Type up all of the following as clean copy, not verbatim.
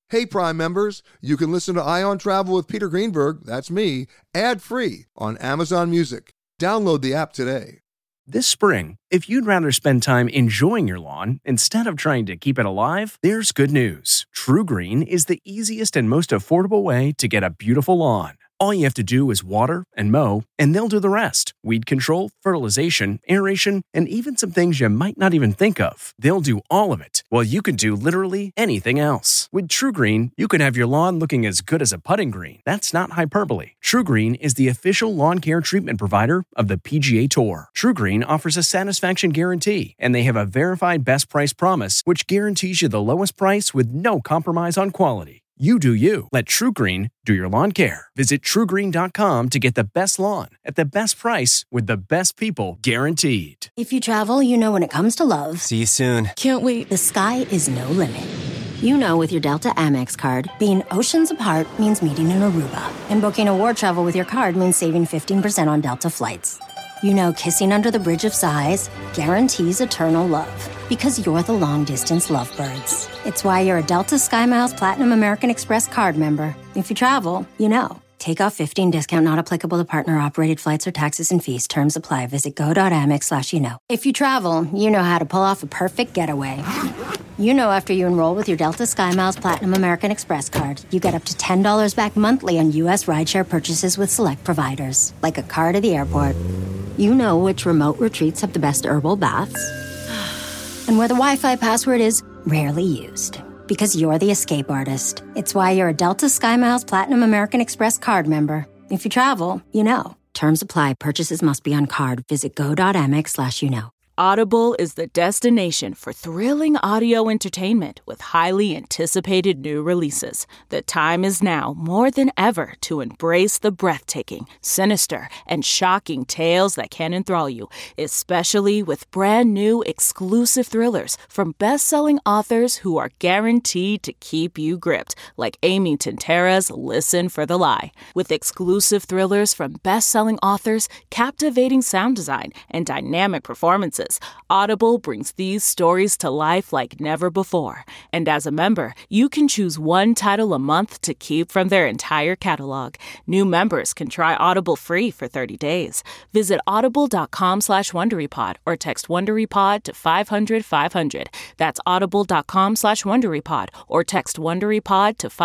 Hey, Prime members, you can listen to Eye on Travel with Peter Greenberg, that's me, ad-free on Amazon Music. Download the app today. This spring, if you'd rather spend time enjoying your lawn instead of trying to keep it alive, there's good news. True Green is the easiest and most affordable way to get a beautiful lawn. All you have to do is water and mow, and they'll do the rest. Weed control, fertilization, aeration, and even some things you might not even think of. They'll do all of it, while you can do literally anything else. With True Green, you can have your lawn looking as good as a putting green. That's not hyperbole. True Green is the official lawn care treatment provider of the PGA Tour. True Green offers a satisfaction guarantee, and they have a verified best price promise, which guarantees you the lowest price with no compromise on quality. You do you. Let True Green do your lawn care. Visit TrueGreen.com to get the best lawn at the best price with the best people guaranteed. If you travel, you know when it comes to love. See you soon. Can't wait. The sky is no limit. You know with your Delta Amex card, being oceans apart means meeting in Aruba. And booking a war travel with your card means saving 15% on Delta flights. You know kissing under the bridge of sighs guarantees eternal love. Because you're the long-distance lovebirds. It's why you're a Delta SkyMiles Platinum American Express card member. If you travel, you know. Take off 15 discount not applicable to partner-operated flights or taxes and fees. Terms apply. Visit go.amex/you know. If you travel, you know how to pull off a perfect getaway. You know after you enroll with your Delta SkyMiles Platinum American Express card, you get up to $10 back monthly on U.S. rideshare purchases with select providers, like a car to the airport. You know which remote retreats have the best herbal baths and where the Wi-Fi password is rarely used. Because you're the escape artist. It's why you're a Delta SkyMiles Platinum American Express card member. If you travel, you know. Terms apply. Purchases must be on card. Visit go.amex/you know. Audible is the destination for thrilling audio entertainment with highly anticipated new releases. The time is now more than ever to embrace the breathtaking, sinister, and shocking tales that can enthrall you, especially with brand new exclusive thrillers from best-selling authors who are guaranteed to keep you gripped, like Amy Tintera's Listen for the Lie. With exclusive thrillers from best-selling authors, captivating sound design, and dynamic performances, Audible brings these stories to life like never before. And as a member, you can choose one title a month to keep from their entire catalog. New members can try Audible free for 30 days. Visit audible.com/WonderyPod or text WonderyPod to 500-500. That's audible.com/WonderyPod or text WonderyPod to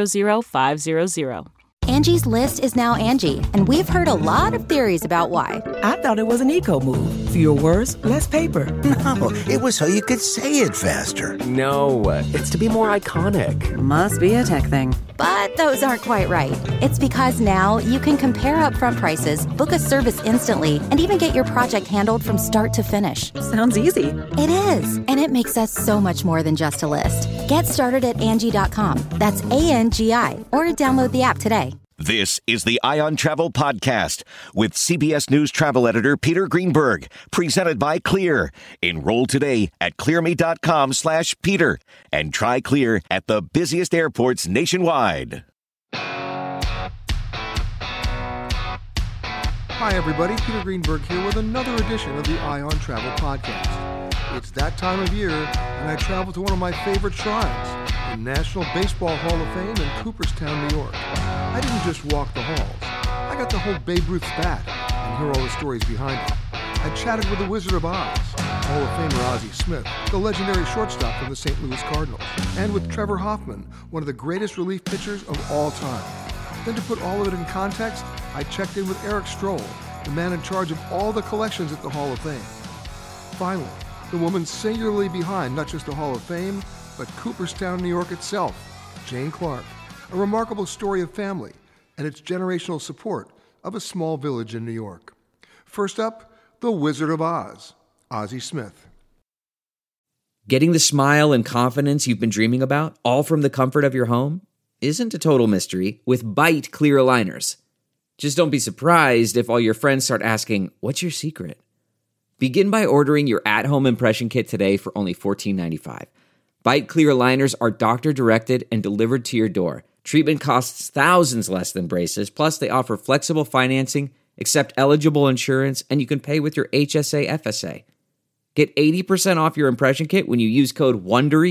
500-500. Angie's List is now Angie, and we've heard a lot of theories about why. I thought it was an eco move. Fewer words, less paper. No, it was so you could say it faster. No, it's to be more iconic. Must be a tech thing. But those aren't quite right. It's because now you can compare upfront prices, book a service instantly, and even get your project handled from start to finish. Sounds easy. It is, and it makes us so much more than just a list. Get started at Angie.com. That's ANGI, or download the app today. This is the Eye on Travel podcast with CBS News travel editor Peter Greenberg, presented by Clear. Enroll today at clearme.com/Peter and try Clear at the busiest airports nationwide. Hi, everybody. Peter Greenberg here with another edition of the Eye on Travel podcast. It's that time of year, and I travel to one of my favorite shrines, the National Baseball Hall of Fame in Cooperstown, New York. I didn't just walk the halls. I got to hold Babe Ruth's bat and hear all the stories behind it. I chatted with the Wizard of Oz, Hall of Famer Ozzie Smith, the legendary shortstop from the St. Louis Cardinals, and with Trevor Hoffman, one of the greatest relief pitchers of all time. Then to put all of it in context, I checked in with Eric Strohl, the man in charge of all the collections at the Hall of Fame. Finally, the woman singularly behind not just the Hall of Fame, but Cooperstown, New York itself, Jane Clark. A remarkable story of family and its generational support of a small village in New York. First up, the Wizard of Oz, Ozzie Smith. Getting the smile and confidence you've been dreaming about, all from the comfort of your home, isn't a total mystery with Byte clear aligners. Just don't be surprised if all your friends start asking, "What's your secret?" Begin by ordering your at-home impression kit today for only $14.95. Byte clear aligners are doctor-directed and delivered to your door. Treatment costs thousands less than braces, plus they offer flexible financing, accept eligible insurance, and you can pay with your HSA FSA. Get 80% off your impression kit when you use code WONDERY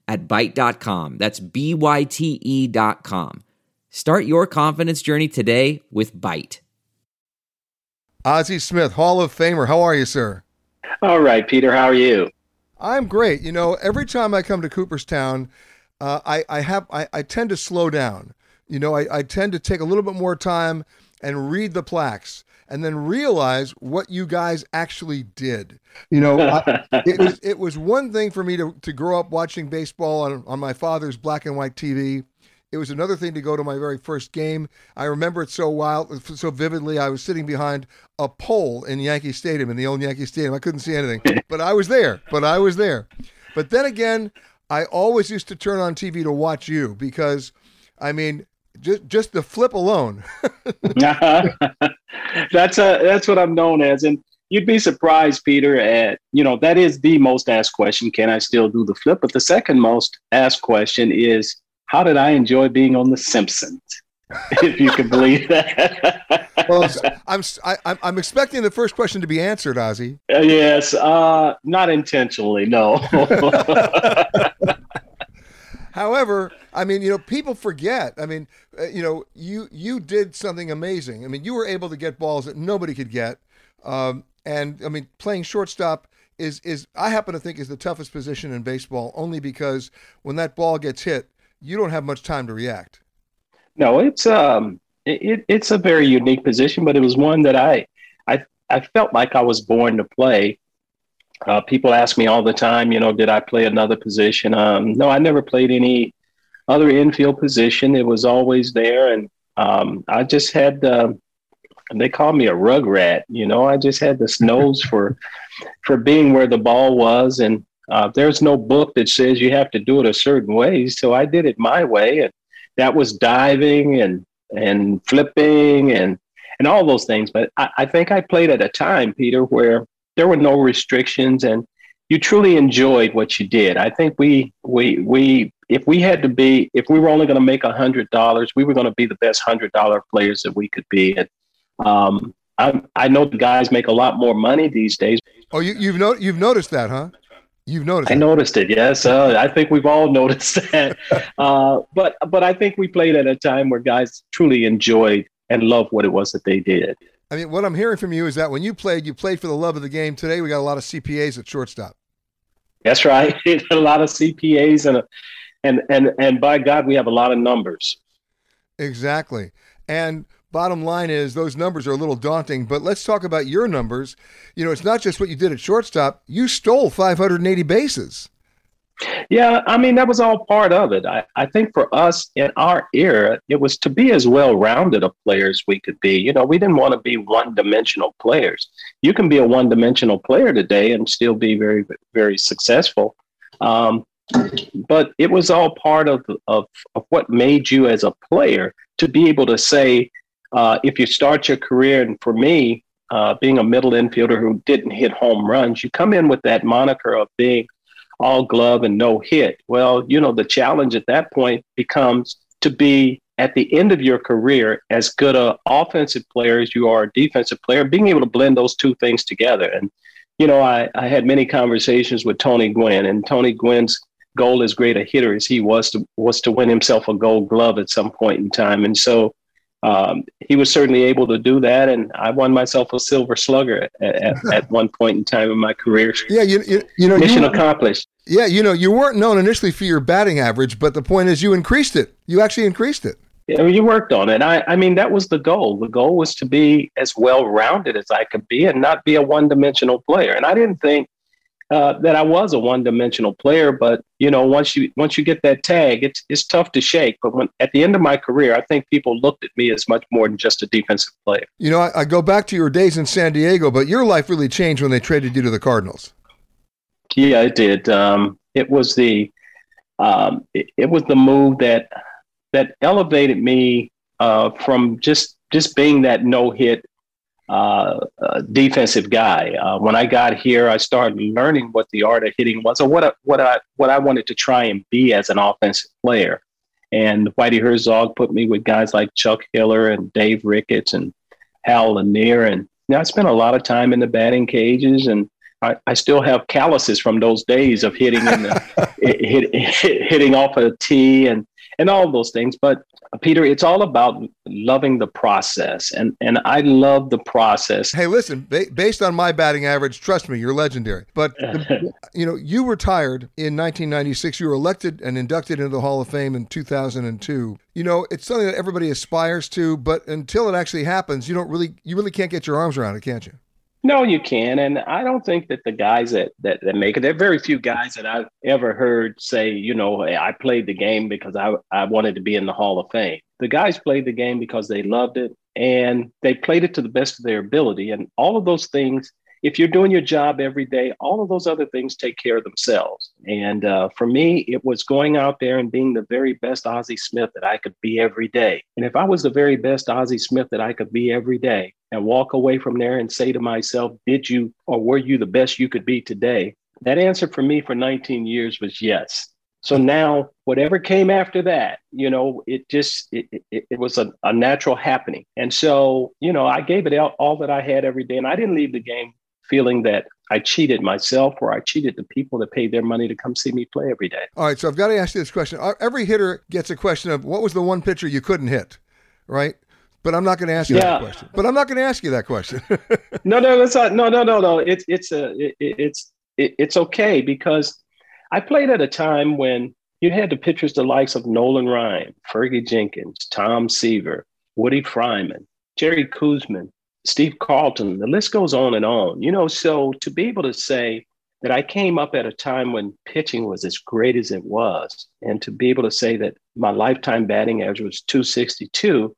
at Byte.com. That's BYTE.com. Start your confidence journey today with Byte. Ozzie Smith, Hall of Famer. How are you, sir? All right, Peter. How are you? I'm great. You know, every time I come to Cooperstown, I tend to slow down. You know, I tend to take a little bit more time and read the plaques and then realize what you guys actually did. You know, it was one thing for me to grow up watching baseball on my father's black and white TV. It was another thing to go to my very first game. I remember it so vividly. I was sitting behind a pole in Yankee Stadium, in the old Yankee Stadium. I couldn't see anything, but I was there. But then again, I always used to turn on TV to watch you because, I mean, just the flip alone. That's what I'm known as. And you'd be surprised, Peter, that is the most asked question. Can I still do the flip? But the second most asked question is, how did I enjoy being on The Simpsons? If you can believe that. Well, I'm expecting the first question to be answered, Ozzie. Yes, not intentionally, no. However, I mean, you know, people forget. I mean, you know, you did something amazing. I mean, you were able to get balls that nobody could get, and I mean, playing shortstop is I happen to think is the toughest position in baseball, only because when that ball gets hit, you don't have much time to react. No, it's a very unique position, but it was one that I felt like I was born to play. People ask me all the time, you know, did I play another position? No, I never played any other infield position. It was always there, and I just had. They call me a rug rat. You know, I just had this nose for being where the ball was, and there's no book that says you have to do it a certain way. So I did it my way. And that was diving and flipping and all those things. But I think I played at a time, Peter, where there were no restrictions and you truly enjoyed what you did. I think we if we were only going to make $100, we were going to be the best $100 players that we could be. And I know the guys make a lot more money these days. Oh, you've noticed that, huh? You've noticed. I noticed it. Yes, I think we've all noticed that. But I think we played at a time where guys truly enjoyed and loved what it was that they did. I mean, what I'm hearing from you is that when you played for the love of the game. Today, we got a lot of CPAs at shortstop. That's right. A lot of CPAs and by God, we have a lot of numbers. Exactly. And bottom line is those numbers are a little daunting, but let's talk about your numbers. You know, it's not just what you did at shortstop. You stole 580 bases. Yeah, I mean, that was all part of it. I think for us in our era, it was to be as well-rounded a player as we could be. You know, we didn't want to be one-dimensional players. You can be a one-dimensional player today and still be very, very successful. But it was all part of what made you as a player to be able to say, if you start your career, and for me, being a middle infielder who didn't hit home runs, you come in with that moniker of being all glove and no hit. Well, you know, the challenge at that point becomes to be at the end of your career as good an offensive player as you are a defensive player, being able to blend those two things together. And, you know, I had many conversations with Tony Gwynn, and Tony Gwynn's goal as great a hitter as he was to win himself a Gold Glove at some point in time. And so he was certainly able to do that, and I won myself a Silver Slugger at one point in time in my career. Yeah, you know, mission accomplished. Yeah, you know, you weren't known initially for your batting average, but the point is you increased it. You actually increased it. Yeah, you worked on it. I mean, that was the goal. The goal was to be as well-rounded as I could be and not be a one-dimensional player. And I didn't think that I was a one-dimensional player, but you know, once you get that tag, it's tough to shake. But at the end of my career, I think people looked at me as much more than just a defensive player. You know, I go back to your days in San Diego, but your life really changed when they traded you to the Cardinals. Yeah, it did. It was the move that elevated me from just being that no-hit defensive guy. When I got here, I started learning what the art of hitting was, or what I wanted to try and be as an offensive player. And Whitey Herzog put me with guys like Chuck Hiller and Dave Ricketts and Hal Lanier. And I spent a lot of time in the batting cages and I still have calluses from those days of hitting in the, hitting off a tee and all those things. But Peter, it's all about loving the process, and I love the process. Hey, listen, based on my batting average, trust me, you're legendary. But you retired in 1996. You were elected and inducted into the Hall of Fame in 2002. It's something that everybody aspires to, but until it actually happens, you really can't get your arms around it, can't you? No, you can. And I don't think that the guys that make it, there are very few guys that I've ever heard say, I played the game because I wanted to be in the Hall of Fame. The guys played the game because they loved it and they played it to the best of their ability. And all of those things, if you're doing your job every day, all of those other things take care of themselves. And for me, it was going out there and being the very best Ozzie Smith that I could be every day. And if I was the very best Ozzie Smith that I could be every day and walk away from there and say to myself, did you or were you the best you could be today? That answer for me for 19 years was yes. So now whatever came after that, it was a natural happening. And so, I gave it all that I had every day. And I didn't leave the game feeling that I cheated myself or I cheated the people that paid their money to come see me play every day. All right, so I've got to ask you this question. Every hitter gets a question of what was the one pitcher you couldn't hit, right? But I'm not going to ask you that question. No, that's not. No. It's okay because I played at a time when you had the pitchers the likes of Nolan Ryan, Fergie Jenkins, Tom Seaver, Woody Fryman, Jerry Koosman, Steve Carlton, the list goes on and on, so to be able to say that I came up at a time when pitching was as great as it was, and to be able to say that my lifetime batting average was 262,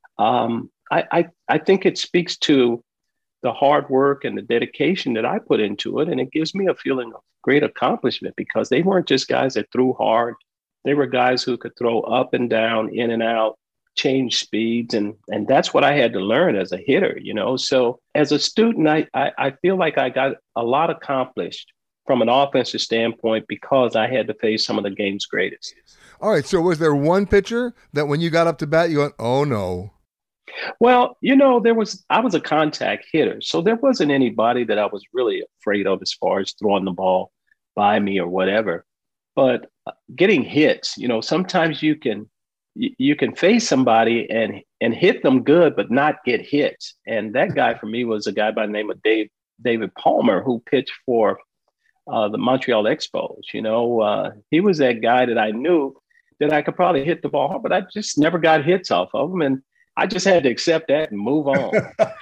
I think it speaks to the hard work and the dedication that I put into it. And it gives me a feeling of great accomplishment because they weren't just guys that threw hard. They were guys who could throw up and down, in and out, change speeds. And that's what I had to learn as a hitter, So as a student, I feel like I got a lot accomplished from an offensive standpoint because I had to face some of the game's greatest. All right. So was there one pitcher that when you got up to bat, you went, oh no? Well, I was a contact hitter. So there wasn't anybody that I was really afraid of as far as throwing the ball by me or whatever. But getting hits, sometimes you can face somebody and hit them good, but not get hits. And that guy for me was a guy by the name of David Palmer, who pitched for the Montreal Expos. He was that guy that I knew that I could probably hit the ball hard, but I just never got hits off of him. And I just had to accept that and move on.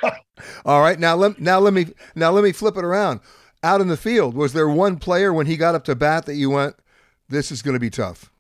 All right. Now let me flip it around. Out in the field, was there one player when he got up to bat that you went, this is going to be tough?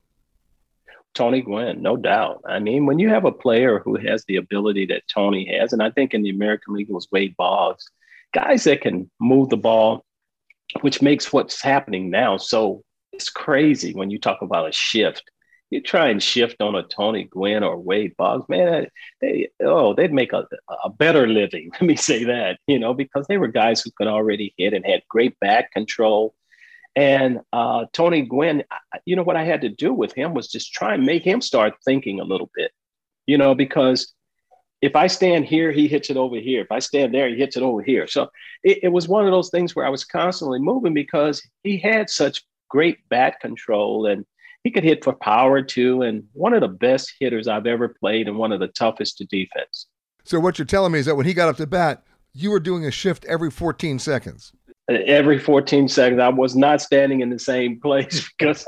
Tony Gwynn, no doubt. I mean, when you have a player who has the ability that Tony has, and I think in the American League it was Wade Boggs, guys that can move the ball, which makes what's happening now so it's crazy when you talk about a shift. You try and shift on a Tony Gwynn or Wade Boggs, man, they'd make a better living. Let me say that, because they were guys who could already hit and had great bat control. And Tony Gwynn, what I had to do with him was just try and make him start thinking a little bit, because if I stand here, he hits it over here. If I stand there, he hits it over here. So it was one of those things where I was constantly moving because he had such great bat control and he could hit for power too. And one of the best hitters I've ever played and one of the toughest to defense. So what you're telling me is that when he got up to bat, you were doing a shift every 14 seconds. Every 14 seconds. I was not standing in the same place because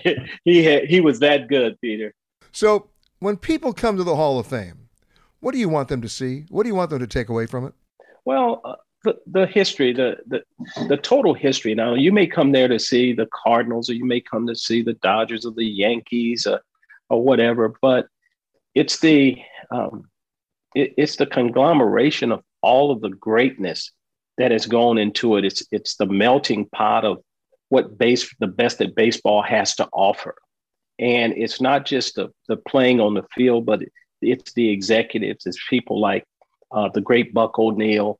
he was that good, Peter. So when people come to the Hall of Fame, what do you want them to see? What do you want them to take away from it? Well, the history, the total history. Now, you may come there to see the Cardinals, or you may come to see the Dodgers or the Yankees or whatever, but it's the conglomeration of all of the greatness that has gone into it. It's the melting pot of what the best that baseball has to offer. And it's not just the playing on the field, but it's the executives, it's people like the great Buck O'Neil.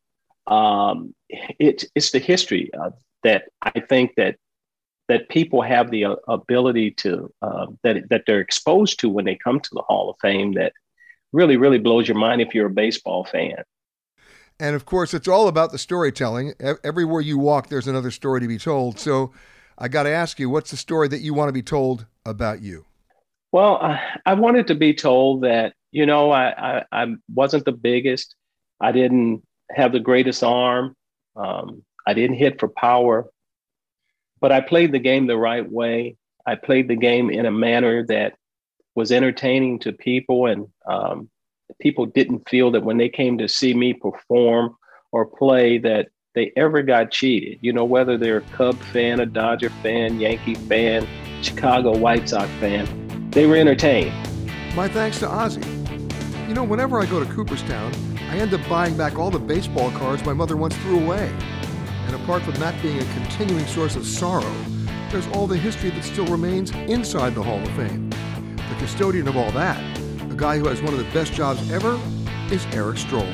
It's the history that I think that people have the ability to that they're exposed to when they come to the Hall of Fame that really, really blows your mind if you're a baseball fan. And, of course, it's all about the storytelling. Everywhere you walk, there's another story to be told. So I got to ask you, what's the story that you want to be told about you? Well, I wanted to be told that, I wasn't the biggest. I didn't have the greatest arm. I didn't hit for power. But I played the game the right way. I played the game in a manner that was entertaining to people, and people didn't feel that when they came to see me perform or play that they ever got cheated. Whether they're a Cub fan, a Dodger fan, Yankee fan, Chicago White Sox fan, they were entertained. My thanks to Ozzie. Whenever I go to Cooperstown, I end up buying back all the baseball cards my mother once threw away. And apart from that being a continuing source of sorrow, there's all the history that still remains inside the Hall of Fame. The custodian of all that, a guy who has one of the best jobs ever, is Eric Strohl.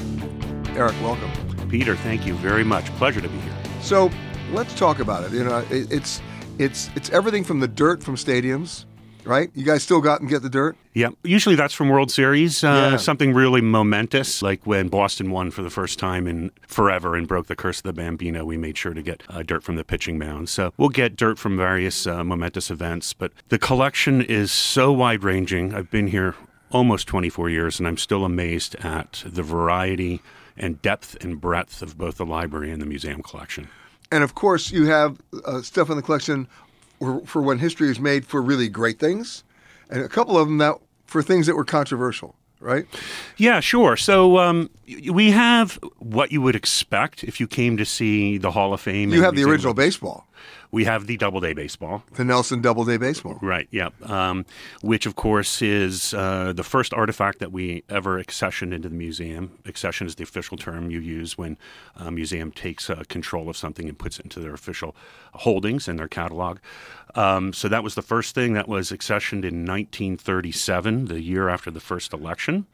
Eric, welcome. Peter, thank you very much. Pleasure to be here. So let's talk about it. It's everything from the dirt from stadiums, right? You guys still got and get the dirt? Yeah, usually that's from World Series, something really momentous, like when Boston won for the first time in forever and broke the curse of the Bambino. We made sure to get dirt from the pitching mound. So we'll get dirt from various momentous events, but the collection is so wide-ranging. I've been here almost 24 years, and I'm still amazed at the variety and depth and breadth of both the library and the museum collection. And, of course, you have stuff in the collection for when history is made for really great things, and a couple of them that for things that were controversial, right? Yeah, sure. So we have what you would expect if you came to see the Hall of Fame. You have the original baseball. We have the Doubleday baseball. The Nelson Doubleday baseball. Right, yeah. Which, of course, is the first artifact that we ever accessioned into the museum. Accession is the official term you use when a museum takes control of something and puts it into their official holdings and their catalog. So that was the first thing that was accessioned in 1937, the year after the first election.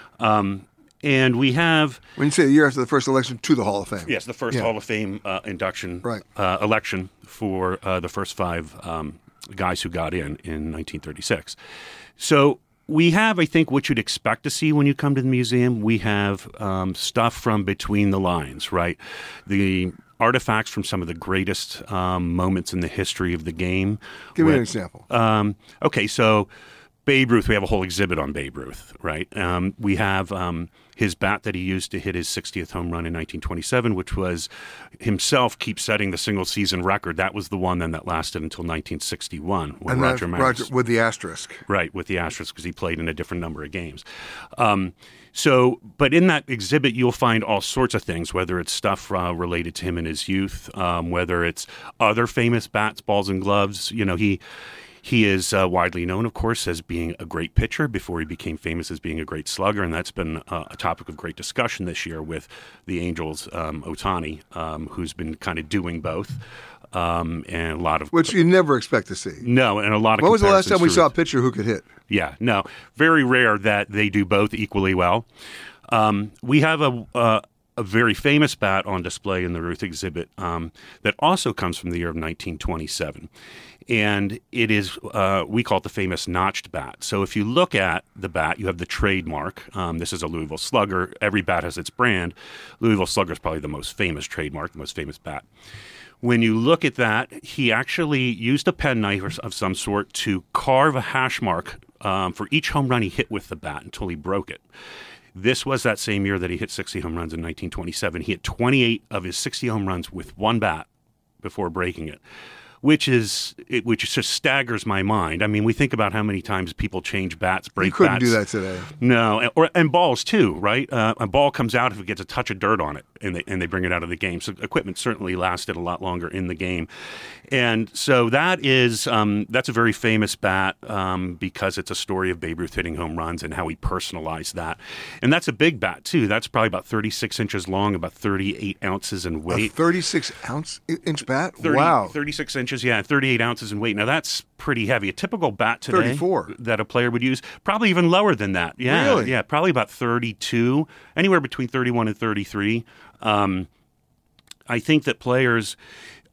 And we have... When you say the year after the first election to the Hall of Fame. Yes, the first Hall of Fame induction, right. Election for the first five guys who got in 1936. So we have, I think, what you'd expect to see when you come to the museum. We have stuff from between the lines, right? The artifacts from some of the greatest moments in the history of the game. Give me an example. Okay, so Babe Ruth, we have a whole exhibit on Babe Ruth, right? We have his bat that he used to hit his 60th home run in 1927, which was himself keep setting the single-season record. That was the one then that lasted until 1961 when Roger Maris. With the asterisk. Right, with the asterisk, because he played in a different number of games. But in that exhibit, you'll find all sorts of things, whether it's stuff related to him in his youth, whether it's other famous bats, balls, and gloves. He is widely known, of course, as being a great pitcher before he became famous as being a great slugger, and that's been a topic of great discussion this year with the Angels' Ohtani, who's been kind of doing both, and a lot of... Which you never expect to see. No, and a lot of... When was the last time we saw a pitcher who could hit? Yeah, no. Very rare that they do both equally well. We have a very famous bat on display in the Ruth exhibit that also comes from the year of 1927. And it is, we call it the famous notched bat. So if you look at the bat, you have the trademark. This is a Louisville Slugger. Every bat has its brand. Louisville Slugger is probably the most famous trademark, the most famous bat. When you look at that, he actually used a penknife of some sort to carve a hash mark for each home run he hit with the bat until he broke it. This was that same year that he hit 60 home runs in 1927. He hit 28 of his 60 home runs with one bat before breaking it, which just staggers my mind. I mean, we think about how many times people change bats, break bats. You couldn't do that today. No, and balls too, right? A ball comes out if it gets a touch of dirt on it, and they bring it out of the game. So equipment certainly lasted a lot longer in the game, and so that's a very famous bat because it's a story of Babe Ruth hitting home runs and how he personalized that. And that's a big bat too. That's probably about 36 inches long, about 38 ounces in weight. A 36-inch bat? Wow. 36 inches, yeah, 38 ounces in weight. Now that's pretty heavy. A typical bat today 34. That a player would use, probably even lower than that. Yeah, really? Yeah, probably about 32, anywhere between 31 and 33. I think that players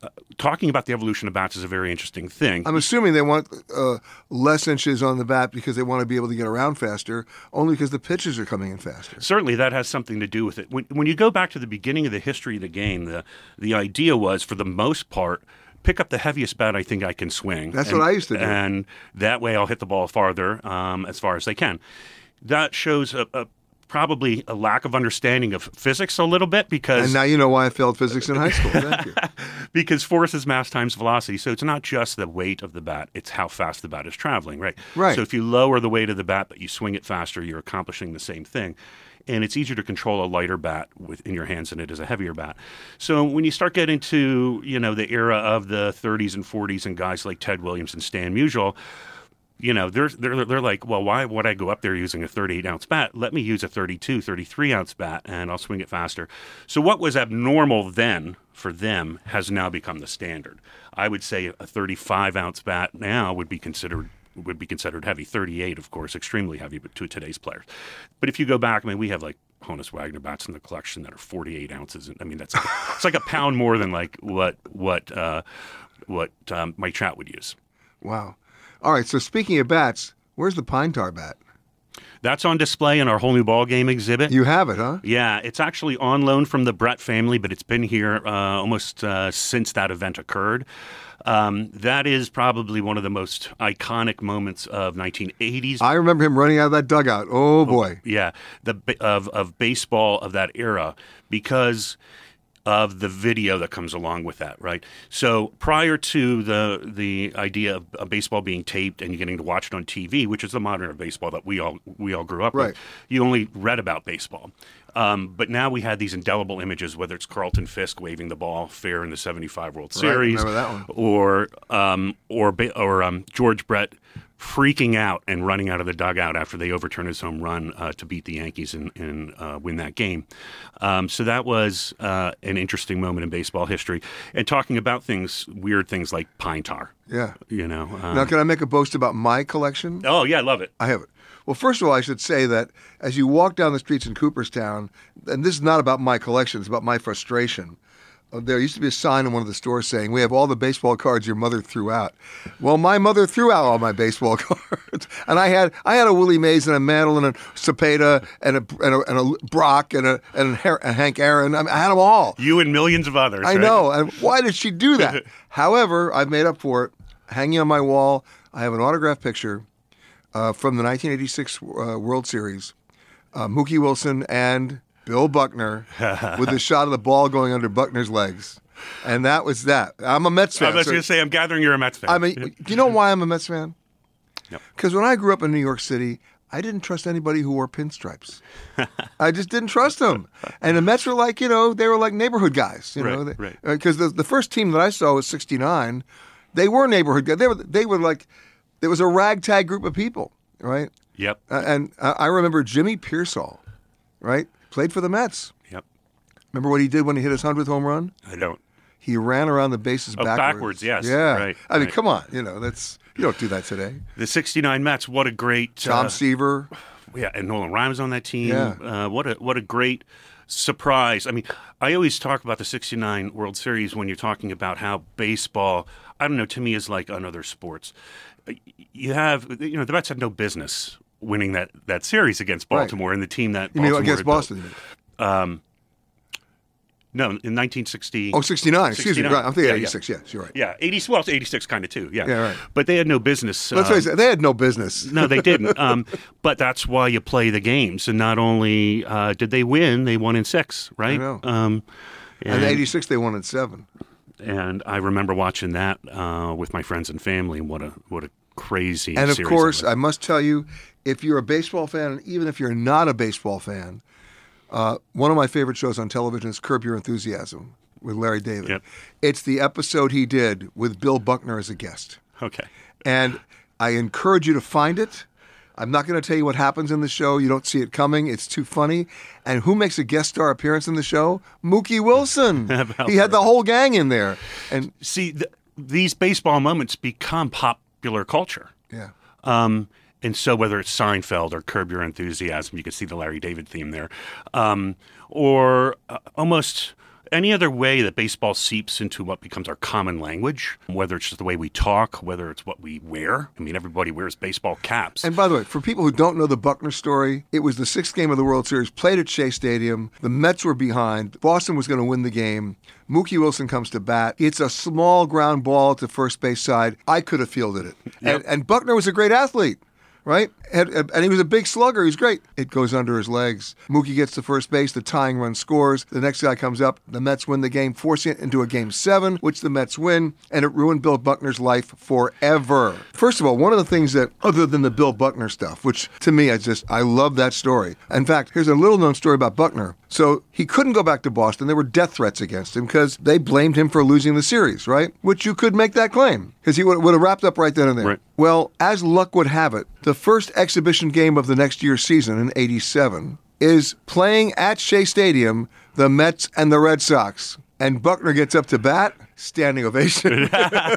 talking about the evolution of bats is a very interesting thing. I'm assuming they want less inches on the bat because they want to be able to get around faster, only because the pitches are coming in faster. Certainly, that has something to do with it. When you go back to the beginning of the history of the game, the idea was, for the most part, pick up the heaviest bat I think I can swing. That's what I used to do. And that way I'll hit the ball farther, as far as I can. That shows probably a lack of understanding of physics a little bit, because... And now you know why I failed physics in high school. Thank you. Because force is mass times velocity. So it's not just the weight of the bat, it's how fast the bat is traveling, right? Right. So if you lower the weight of the bat but you swing it faster, you're accomplishing the same thing. And it's easier to control a lighter bat in your hands than it is a heavier bat. So when you start getting to, the era of the 30s and 40s and guys like Ted Williams and Stan Musial, they're like, well, why would I go up there using a 38-ounce bat? Let me use a 32, 33-ounce bat, and I'll swing it faster. So what was abnormal then for them has now become the standard. I would say a 35-ounce bat now would be considered heavy. 38, of course, extremely heavy, but to today's players. But if you go back, we have like Honus Wagner bats in the collection that are 48 ounces. It's like a pound more than like what Mike Trout would use. Wow. All right, so speaking of bats, where's the pine tar bat? That's on display in our whole new ball game exhibit. You have it, huh? Yeah, it's actually on loan from the Brett family, but it's been here almost since that event occurred. That is probably one of the most iconic moments of 1980s. I remember him running out of that dugout. Oh boy. Yeah, of baseball of that era, because of the video that comes along with that, right? So prior to the idea of baseball being taped and you getting to watch it on TV, which is the modern of baseball that we all grew up with, you only read about baseball. But now we had these indelible images, whether it's Carlton Fisk waving the ball fair in the '75 World Series, remember that one. or George Brett freaking out and running out of the dugout after they overturned his home run to beat the Yankees and win that game. So that was an interesting moment in baseball history. And talking about weird things like pine tar. Yeah. Now, can I make a boast about my collection? Oh, yeah, I love it. I have it. Well, first of all, I should say that as you walk down the streets in Cooperstown, and this is not about my collection, it's about my frustration. There used to be a sign in one of the stores saying, "We have all the baseball cards your mother threw out." Well, my mother threw out all my baseball cards, and I had a Willie Mays and a Mantle and a Cepeda and a Brock and a Hank Aaron. I had them all. You and millions of others. I know. And why did she do that? However, I've made up for it. Hanging on my wall, I have an autographed picture from the 1986 World Series, Mookie Wilson and Bill Buckner with the shot of the ball going under Buckner's legs. And that was that. I'm a Mets fan. I was going to say, I'm gathering you're a Mets fan. Do you know why I'm a Mets fan? Because when I grew up in New York City, I didn't trust anybody who wore pinstripes. I just didn't trust them. And the Mets were like, they were like neighborhood guys. Right. Because the first team that I saw was '69. They were neighborhood guys. They were like, there was a ragtag group of people, right? Yep. And I remember Jimmy Pearsall, right? Played for the Mets. Yep. Remember what he did when he hit his 100th home run? I don't. He ran around the bases backwards. Backwards, yes. Yeah. Right. I mean, come on. That's you don't do that today. The '69 Mets. What a great Tom Seaver. Yeah, and Nolan Ryan was on that team. Yeah. What a great surprise. I mean, I always talk about the '69 World Series when you're talking about how baseball, I don't know, to me is like on other sports. You have, the Mets had no business winning that series against Baltimore and the team that Baltimore against Boston? No, in 1960. Oh, 69. Excuse me. Right. I'm thinking 86. Yeah. Yes, you're right. Yeah, 86 kind of too. Yeah. Yeah, right. But they had no business. Let's face it, they had no business. No, they didn't. But that's why you play the games. And not only did they win, they won in 6, right? I know. And in 86, they won in 7. And I remember watching that with my friends and family. What a crazy And of series course, I must tell you, if you're a baseball fan, and even if you're not a baseball fan, one of my favorite shows on television is Curb Your Enthusiasm with Larry David. Yep. It's the episode he did with Bill Buckner as a guest. Okay. And I encourage you to find it. I'm not going to tell you what happens in the show. You don't see it coming. It's too funny. And who makes a guest star appearance in the show? Mookie Wilson. He had the whole gang in there. And see, these baseball moments become popular culture. Yeah. And so whether it's Seinfeld or Curb Your Enthusiasm, you can see the Larry David theme there, or almost Any other way that baseball seeps into what becomes our common language, whether it's just the way we talk, whether it's what we wear. I mean, everybody wears baseball caps. And by the way, for people who don't know the Buckner story, it was the 6th game of the World Series, played at Shea Stadium. The Mets were behind. Boston was going to win the game. Mookie Wilson comes to bat. It's a small ground ball at the first base side. I could have fielded it. Yep. And Buckner was a great athlete. Right? And he was a big slugger. He was great. It goes under his legs. Mookie gets to first base. The tying run scores. The next guy comes up. The Mets win the game, forcing it into a Game 7, which the Mets win, and it ruined Bill Buckner's life forever. First of all, one of the things that, other than the Bill Buckner stuff, which to me, I love that story. In fact, here's a little-known story about Buckner. So he couldn't go back to Boston. There were death threats against him because they blamed him for losing the series, right? Which you could make that claim because he would have wrapped up right then and there. Right. Well, as luck would have it, the first exhibition game of the next year's season in '87 is playing at Shea Stadium, the Mets and the Red Sox. And Buckner gets up to bat, standing ovation.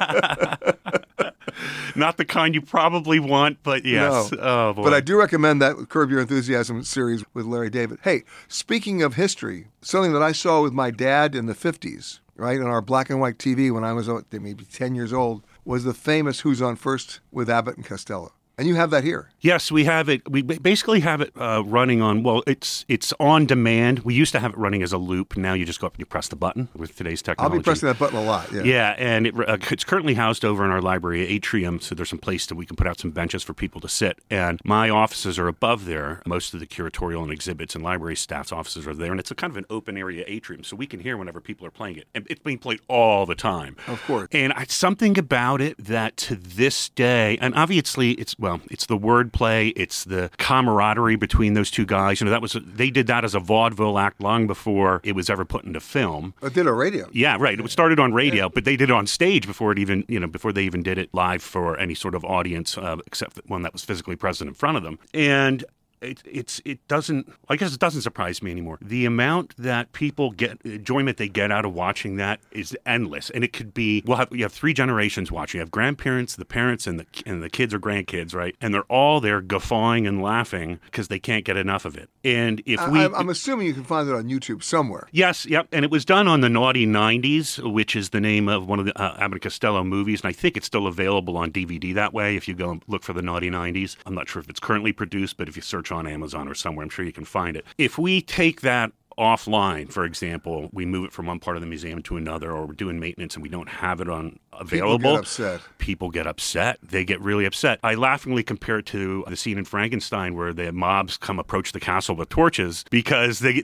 Not the kind you probably want, but yes. No. Oh, boy. But I do recommend that Curb Your Enthusiasm series with Larry David. Hey, speaking of history, something that I saw with my dad in the 50s, right, on our black and white TV when I was maybe 10 years old, was the famous Who's on First with Abbott and Costello. And you have that here. Yes, we have it. We basically have it running on, well, it's on demand. We used to have it running as a loop. Now you just go up and you press the button with today's technology. I'll be pressing that button a lot, yeah. Yeah, and it's currently housed over in our library atrium, so there's some place that we can put out some benches for people to sit. And my offices are above there. Most of the curatorial and exhibits and library staff's offices are there, and it's a kind of an open area atrium, so we can hear whenever people are playing it. And it's being played all the time. Of course. And something about it that to this day, and obviously it's the wordplay, it's the camaraderie between those two guys. You know, they did that as a vaudeville act long before it was ever put into film. It did on radio. Yeah, right. It started on radio, but they did it on stage before they even did it live for any sort of audience, except one that was physically present in front of them. And it doesn't surprise me anymore. The amount that people get, enjoyment they get out of watching that is endless. And it could be, you have 3 generations watching. You have grandparents, the parents, and the kids or grandkids, right? And they're all there guffawing and laughing because they can't get enough of it. And if I'm assuming you can find it on YouTube somewhere. Yes, yep. And it was done on the Naughty 90s, which is the name of one of the Abbott and Costello movies. And I think it's still available on DVD that way if you go and look for the Naughty 90s. I'm not sure if it's currently produced, but if you search on Amazon or somewhere, I'm sure you can find it. If we take that offline, for example, we move it from one part of the museum to another, or we're doing maintenance and we don't have it on available. People get upset. They get really upset. I laughingly compare it to the scene in Frankenstein where the mobs come approach the castle with torches because we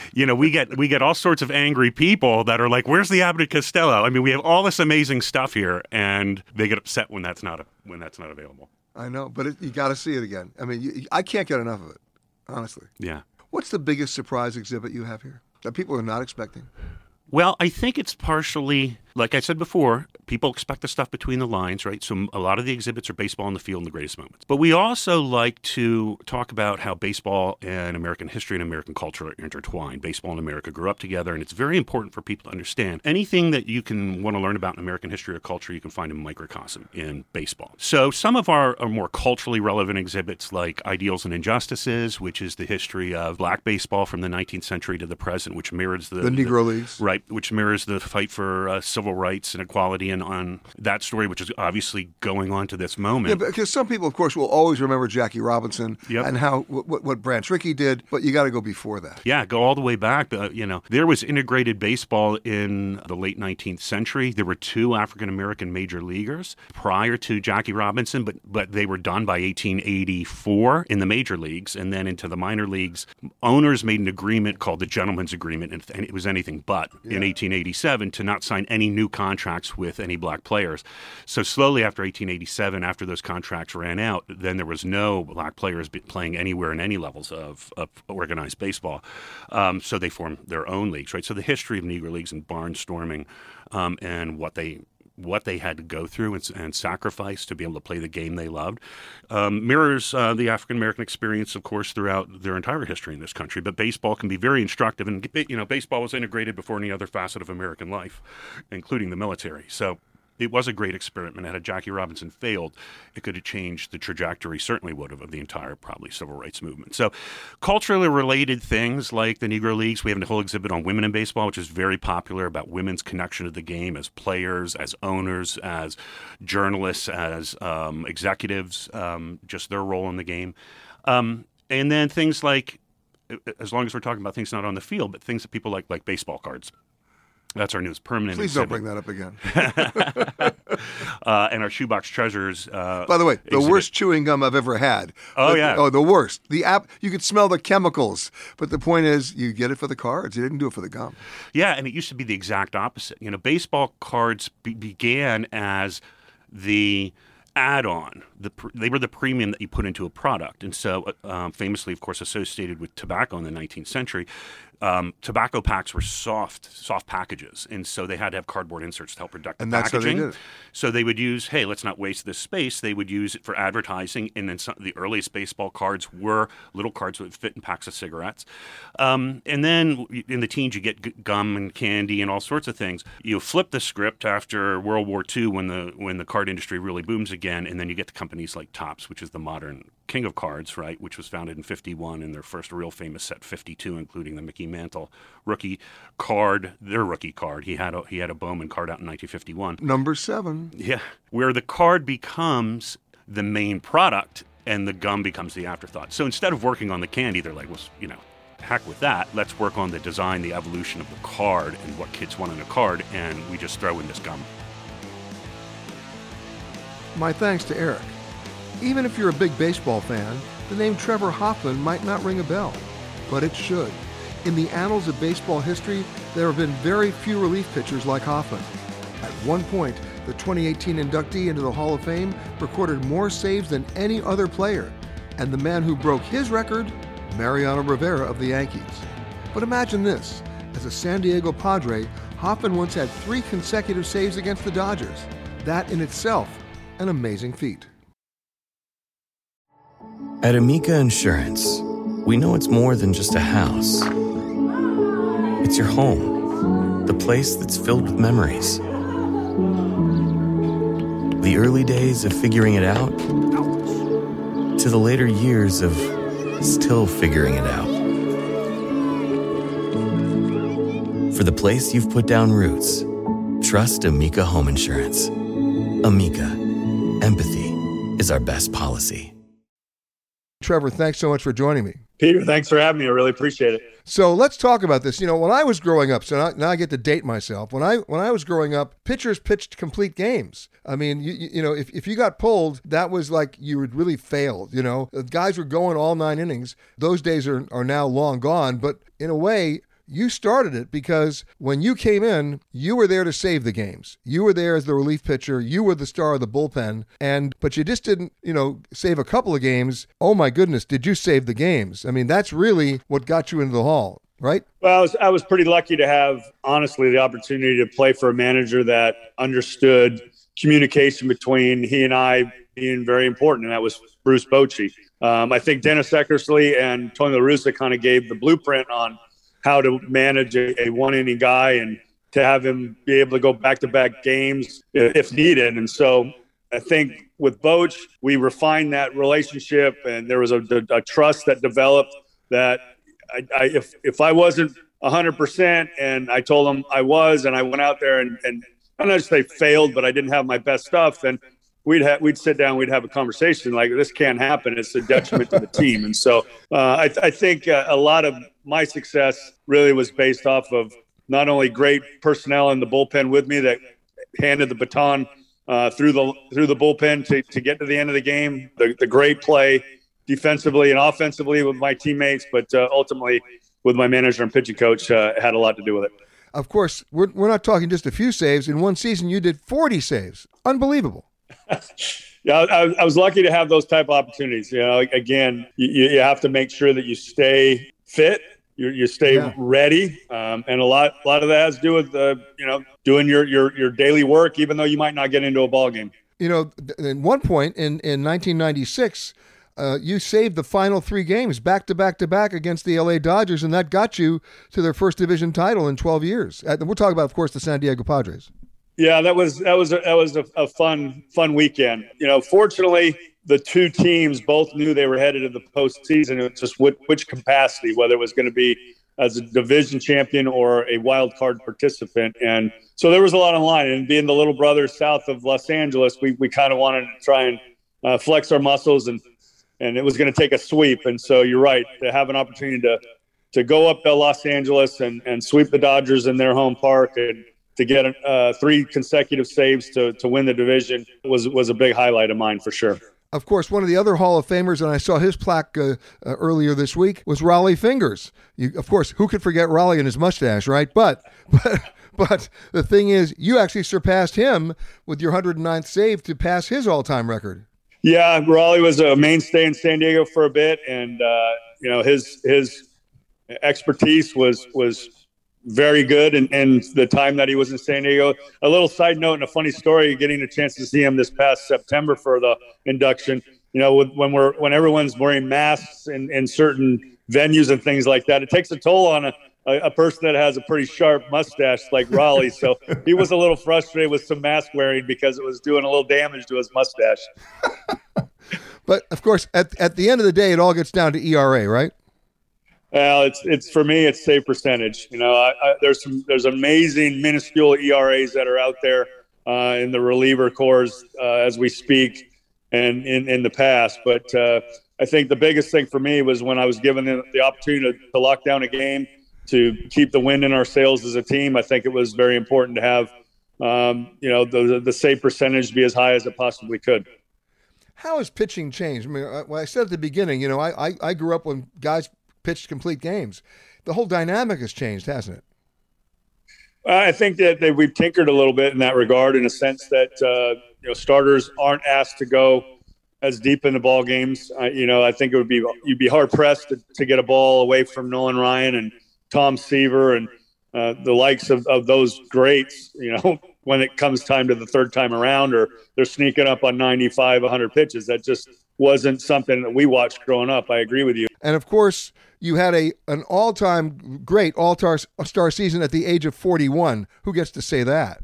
get all sorts of angry people that are like, "Where's the Abbott and Costello?" I mean, we have all this amazing stuff here, and they get upset when that's not available. I know, but you got to see it again. I mean, I can't get enough of it, honestly. Yeah. What's the biggest surprise exhibit you have here that people are not expecting? Well, I think it's partially, like I said before, people expect the stuff between the lines, right? So a lot of the exhibits are baseball in the field and the greatest moments. But we also like to talk about how baseball and American history and American culture are intertwined. Baseball and America grew up together, and it's very important for people to understand. Anything that you can want to learn about in American history or culture, you can find in microcosm in baseball. So some of our more culturally relevant exhibits like Ideals and Injustices, which is the history of black baseball from the 19th century to the present, which mirrors the Negro Leagues. Right, which mirrors the fight for civil rights and equality, and on that story, which is obviously going on to this moment. Yeah, because some people, of course, will always remember Jackie Robinson and how what Branch Rickey did, but you got to go before that. Yeah, go all the way back. There was integrated baseball in the late 19th century. There were 2 African-American major leaguers prior to Jackie Robinson, but they were done by 1884 in the major leagues, and then into the minor leagues. Owners made an agreement called the Gentleman's Agreement, and it was anything but. In 1887 to not sign any new contracts with any black players. So slowly after 1887, after those contracts ran out, then there was no black players playing anywhere in any levels of organized baseball. So they formed their own leagues, right? So the history of Negro Leagues and barnstorming and what they had to go through and sacrifice to be able to play the game they loved mirrors the African-American experience, of course, throughout their entire history in this country. But baseball can be very instructive. And, baseball was integrated before any other facet of American life, including the military. So it was a great experiment. Had Jackie Robinson failed, it could have changed the trajectory, certainly would have, of the entire probably civil rights movement. So culturally related things like the Negro Leagues, we have a whole exhibit on women in baseball, which is very popular, about women's connection to the game as players, as owners, as journalists, as executives, just their role in the game. And then things like, as long as we're talking about things not on the field, but things that people like baseball cards. That's our newest permanent Please exhibit. don't bring that up again. And our Shoebox Treasures. By the way, the exhibit. worst chewing gum I've ever had. Yeah. Oh, the worst. You could smell the chemicals. But the point is, you get it for the cards. You didn't do it for the gum. Yeah, and it used to be the exact opposite. Baseball cards began as the add-on. They were the premium that you put into a product. And so famously, of course, associated with tobacco in the 19th century, tobacco packs were soft packages, and so they had to have cardboard inserts to help protect the packaging. How they did it. So they would use, hey, let's not waste this space. They would use it for advertising, and then the earliest baseball cards were little cards that would fit in packs of cigarettes. And then in the teens, you get gum and candy and all sorts of things. You flip the script after World War II when the card industry really booms again, and then you get the companies like Topps, which is the modern king of cards, right, which was founded in 51, and their first real famous set 52, including the Mickey Mantle rookie card, their rookie card. He had a Bowman card out in 1951. Number 7. Yeah, where the card becomes the main product and the gum becomes the afterthought. So instead of working on the candy, they're like, well, heck with that. Let's work on the design, the evolution of the card and what kids want in a card, and we just throw in this gum. My thanks to Eric. Even if you're a big baseball fan, the name Trevor Hoffman might not ring a bell, but it should. In the annals of baseball history, there have been very few relief pitchers like Hoffman. At one point, the 2018 inductee into the Hall of Fame recorded more saves than any other player, and the man who broke his record, Mariano Rivera of the Yankees. But imagine this, as a San Diego Padre, Hoffman once had 3 consecutive saves against the Dodgers. That in itself, an amazing feat. At Amica Insurance, we know it's more than just a house. It's your home, the place that's filled with memories. The early days of figuring it out, to the later years of still figuring it out. For the place you've put down roots, trust Amica Home Insurance. Amica, empathy is our best policy. Trevor, thanks so much for joining me. Peter, thanks for having me. I really appreciate it. So let's talk about this. When I was growing up, so now I get to date myself. When I was growing up, pitchers pitched complete games. I mean, if you got pulled, that was like you had really failed. Guys were going all 9 innings. Those days are now long gone. But in a way, you started it because when you came in, you were there to save the games. You were there as the relief pitcher. You were the star of the bullpen. But you just didn't, save a couple of games. Oh my goodness, did you save the games? I mean, that's really what got you into the Hall, right? Well, I was pretty lucky to have, honestly, the opportunity to play for a manager that understood communication between he and I being very important, and that was Bruce Bochy. I think Dennis Eckersley and Tony La Russa kind of gave the blueprint on how to manage a one-inning guy and to have him be able to go back-to-back games if needed. And so I think with Boch, we refined that relationship, and there was a trust that developed that if I wasn't 100% and I told him I was, and I went out there and I'm not just say failed, but I didn't have my best stuff, then we'd sit down, we'd have a conversation like, this can't happen. It's a detriment to the team. And so I think a lot of my success really was based off of not only great personnel in the bullpen with me that handed the baton through the bullpen to get to the end of the game, the great play defensively and offensively with my teammates, but ultimately with my manager and pitching coach had a lot to do with it. Of course, we're not talking just a few saves. In one season, you did 40 saves. Unbelievable. Yeah, I was lucky to have those type of opportunities. Again, you have to make sure that you stay fit, you stay ready, and a lot of that has to do with doing your daily work, even though you might not get into a ball game. At one point in 1996, you saved the final 3 games back to back against the LA Dodgers, and that got you to their first division title in 12 years. We're talking about, of course, the San Diego Padres. Yeah, that was a fun weekend. Fortunately, the two teams both knew they were headed to the postseason. It was just which capacity, whether it was going to be as a division champion or a wild card participant. And so there was a lot on line. And being the little brother south of Los Angeles, we kind of wanted to try and flex our muscles, and it was going to take a sweep. And so you're right, to have an opportunity to go up to Los Angeles and sweep the Dodgers in their home park and to get 3 consecutive saves to win the division was a big highlight of mine for sure. Of course, one of the other Hall of Famers, and I saw his plaque earlier this week, was Rollie Fingers. Of course, who could forget Rollie and his mustache, right? But the thing is, you actually surpassed him with your 109th save to pass his all-time record. Yeah, Rollie was a mainstay in San Diego for a bit, and his expertise was very good in the time that he was in San Diego. A little side note and a funny story, getting a chance to see him this past September for the induction, when everyone's wearing masks in certain venues and things like that, it takes a toll on a person that has a pretty sharp mustache like Rollie. So he was a little frustrated with some mask wearing because it was doing a little damage to his mustache. But of course, at the end of the day, it all gets down to ERA, right? Well, it's for me, it's save percentage. There's amazing minuscule ERAs that are out there in the reliever cores as we speak and in the past. But I think the biggest thing for me was when I was given the opportunity to lock down a game to keep the wind in our sails as a team. I think it was very important to have the save percentage be as high as it possibly could. How has pitching changed? I mean, I said at the beginning, I grew up when guys pitched complete games. The whole dynamic has changed, hasn't it? I think that we've tinkered a little bit in that regard, in a sense that starters aren't asked to go as deep in the ball games. I think you'd be hard pressed to get a ball away from Nolan Ryan and Tom Seaver and the likes of those greats. When it comes time to the third time around, or they're sneaking up on 95, 100 pitches. That just wasn't something that we watched growing up. I agree with you. And of course, you had an all-time great all-star season at the age of 41. Who gets to say that?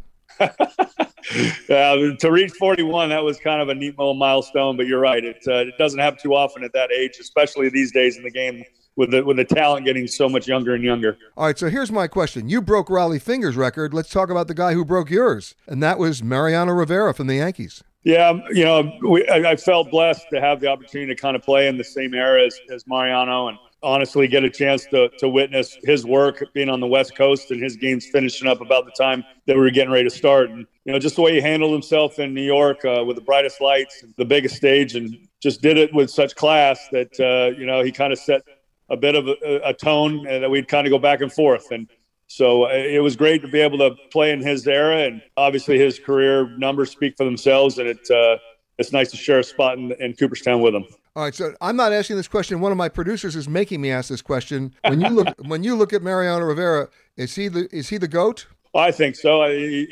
To reach 41, that was kind of a neat little milestone. But you're right; it doesn't happen too often at that age, especially these days in the game with the talent getting so much younger and younger. All right, so here's my question: you broke Rollie Fingers' record. Let's talk about the guy who broke yours, and that was Mariano Rivera from the Yankees. Yeah, I felt blessed to have the opportunity to kind of play in the same era as Mariano, and honestly get a chance to witness his work being on the West Coast and his games finishing up about the time that we were getting ready to start. And, just the way he handled himself in New York with the brightest lights, the biggest stage, and just did it with such class that, he kind of set a bit of a tone that we'd kind of go back and forth. And so it was great to be able to play in his era, and obviously his career numbers speak for themselves, and it's nice to share a spot in Cooperstown with him. All right, so I'm not asking this question. One of my producers is making me ask this question. When you look at Mariano Rivera, is he the GOAT? I think so.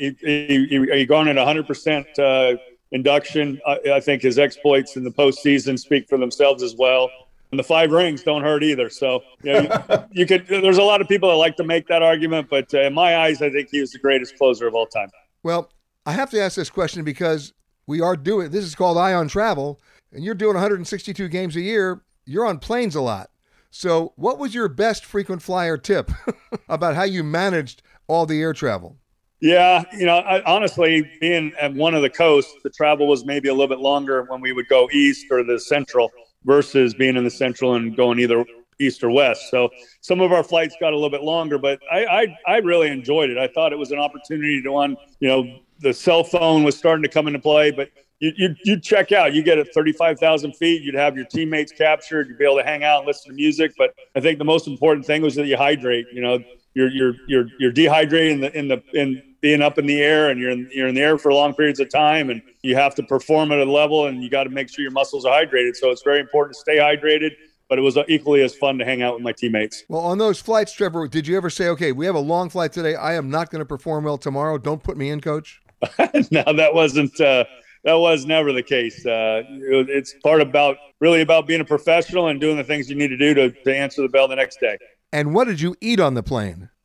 He garnered 100% induction. I think his exploits in the postseason speak for themselves as well. And the 5 rings don't hurt either. So you could. There's a lot of people that like to make that argument, but in my eyes, I think he was the greatest closer of all time. Well, I have to ask this question because we are doing. This is called Eye on Travel, and you're doing 162 games a year. You're on planes a lot. So, what was your best frequent flyer tip about how you managed all the air travel? Yeah, honestly, being at one of the coasts, the travel was maybe a little bit longer when we would go east or the central, versus being in the central and going either east or west. So some of our flights got a little bit longer, but I really enjoyed it. I thought it was an opportunity to the cell phone was starting to come into play, but you'd check out. You get at 35,000 feet, you'd have your teammates captured, you'd be able to hang out and listen to music. But I think the most important thing was that you hydrate. You're dehydrated in being up in the air, and you're in the air for long periods of time, and you have to perform at a level, and you got to make sure your muscles are hydrated. So it's very important to stay hydrated, but it was equally as fun to hang out with my teammates. Well, on those flights, Trevor, did you ever say, okay, we have a long flight today, I am not going to perform well tomorrow, don't put me in, coach? No, that was never the case. It's really about being a professional and doing the things you need to do to answer the bell the next day. And what did you eat on the plane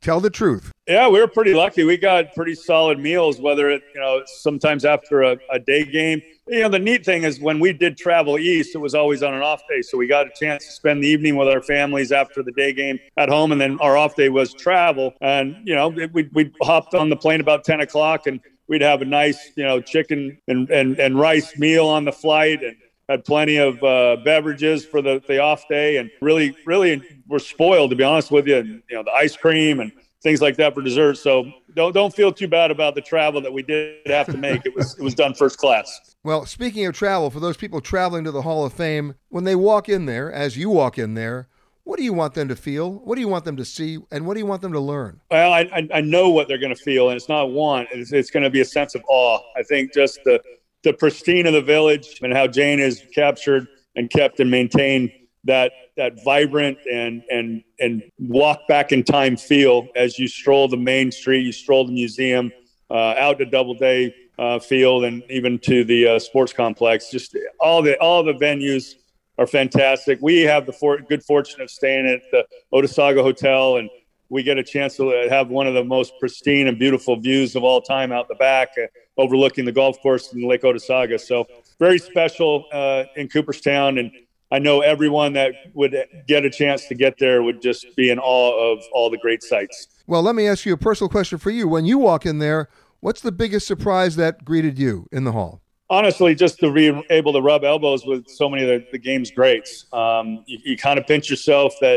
Tell the truth. Yeah, we were pretty lucky. We got pretty solid meals, whether it, sometimes after a day game. The neat thing is when we did travel east, it was always on an off day. So we got a chance to spend the evening with our families after the day game at home. And then our off day was travel. And, we hopped on the plane about 10 o'clock and we'd have a nice, chicken and rice meal on the flight, and had plenty of beverages for the off day, and really were spoiled, to be honest with you. The ice cream and things like that for dessert. So don't feel too bad about the travel that we did have to make. It was done first class. Well, speaking of travel, for those people traveling to the Hall of Fame, when they walk in there, as you walk in there, what do you want them to feel? What do you want them to see? And what do you want them to learn? Well, I know what they're going to feel, and it's not want. It's going to be a sense of awe. I think just the pristine of the village and how Jane has captured and kept and maintained that vibrant and walk back in time feel as you stroll the main street, you stroll the museum, out to Doubleday Field, and even to the sports complex. Just all the venues are fantastic. We have the good fortune of staying at the Otesaga Hotel, and we get a chance to have one of the most pristine and beautiful views of all time out the back, overlooking the golf course in Lake Otesaga. So very special in Cooperstown, and I know everyone that would get a chance to get there would just be in awe of all the great sights. Well, let me ask you a personal question for you. When you walk in there, what's the biggest surprise that greeted you in the hall? Honestly, just to be able to rub elbows with so many of the game's greats. You kind of pinch yourself that,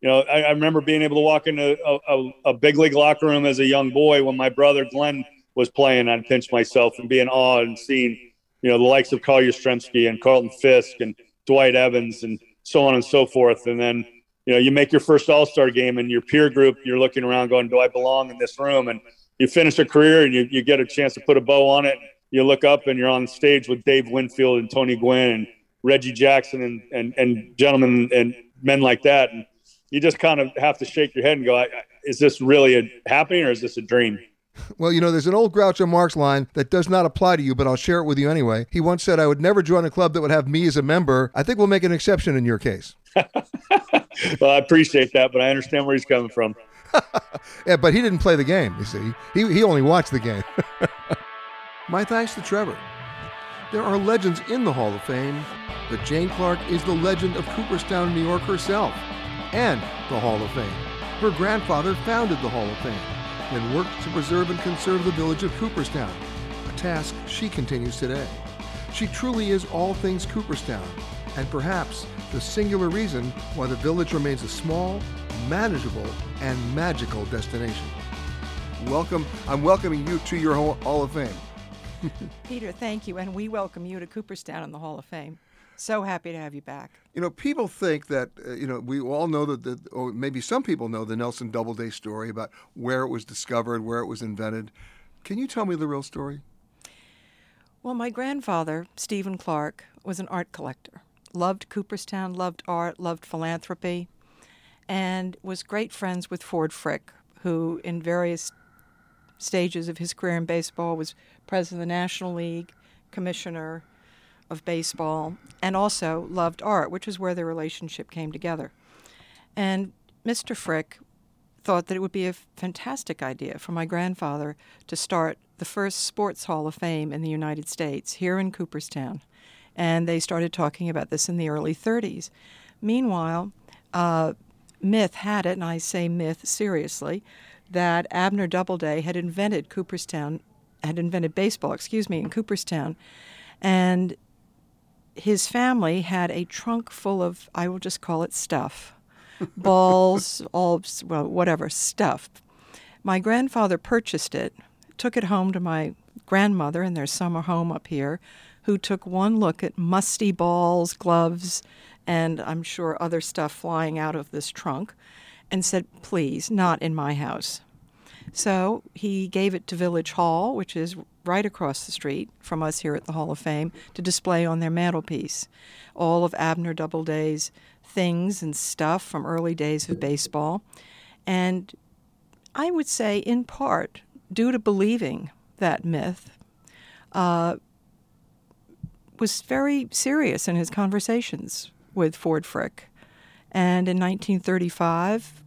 I remember being able to walk into a big league locker room as a young boy when my brother Glenn was playing. I'd pinch myself and be in awe and seeing, the likes of Carl Yastrzemski and Carlton Fisk and Dwight Evans and so on and so forth. And then, you make your first All-Star game and your peer group, you're looking around going, do I belong in this room? And you finish a career and you get a chance to put a bow on it. You look up and you're on stage with Dave Winfield and Tony Gwynn and Reggie Jackson and gentlemen and men like that. And you just kind of have to shake your head and go, is this really happening or is this a dream? Well, there's an old Groucho Marx line that does not apply to you, but I'll share it with you anyway. He once said, I would never join a club that would have me as a member. I think we'll make an exception in your case. Well, I appreciate that, but I understand where he's coming from. Yeah, but he didn't play the game, you see. He only watched the game. My thanks to Trevor. There are legends in the Hall of Fame, but Jane Clark is the legend of Cooperstown, New York herself, and the Hall of Fame. Her grandfather founded the Hall of Fame and worked to preserve and conserve the village of Cooperstown, a task she continues today. She truly is all things Cooperstown, and perhaps the singular reason why the village remains a small, manageable, and magical destination. Welcome. I'm welcoming you to your Hall of Fame. Peter, thank you, and we welcome you to Cooperstown in the Hall of Fame. So happy to have you back. People think that, we all know that, or maybe some people know the Nelson Doubleday story about where it was discovered, where it was invented. Can you tell me the real story? Well, my grandfather, Stephen Clark, was an art collector. Loved Cooperstown, loved art, loved philanthropy, and was great friends with Ford Frick, who in various stages of his career in baseball was president of the National League, commissioner of baseball, and also loved art, which is where their relationship came together. And Mr. Frick thought that it would be a fantastic idea for my grandfather to start the first sports hall of fame in the United States here in Cooperstown. And they started talking about this in the early 30s. Meanwhile, myth had it, and I say myth seriously, that Abner Doubleday had invented baseball, in Cooperstown. And his family had a trunk full of, I will just call it stuff, balls, stuff. My grandfather purchased it, took it home to my grandmother in their summer home up here, who took one look at musty balls, gloves, and I'm sure other stuff flying out of this trunk, and said, please, not in my house. So he gave it to Village Hall, which is right across the street from us here at the Hall of Fame, to display on their mantelpiece. All of Abner Doubleday's things and stuff from early days of baseball. And I would say, in part, due to believing that myth, was very serious in his conversations with Ford Frick. And in 1935,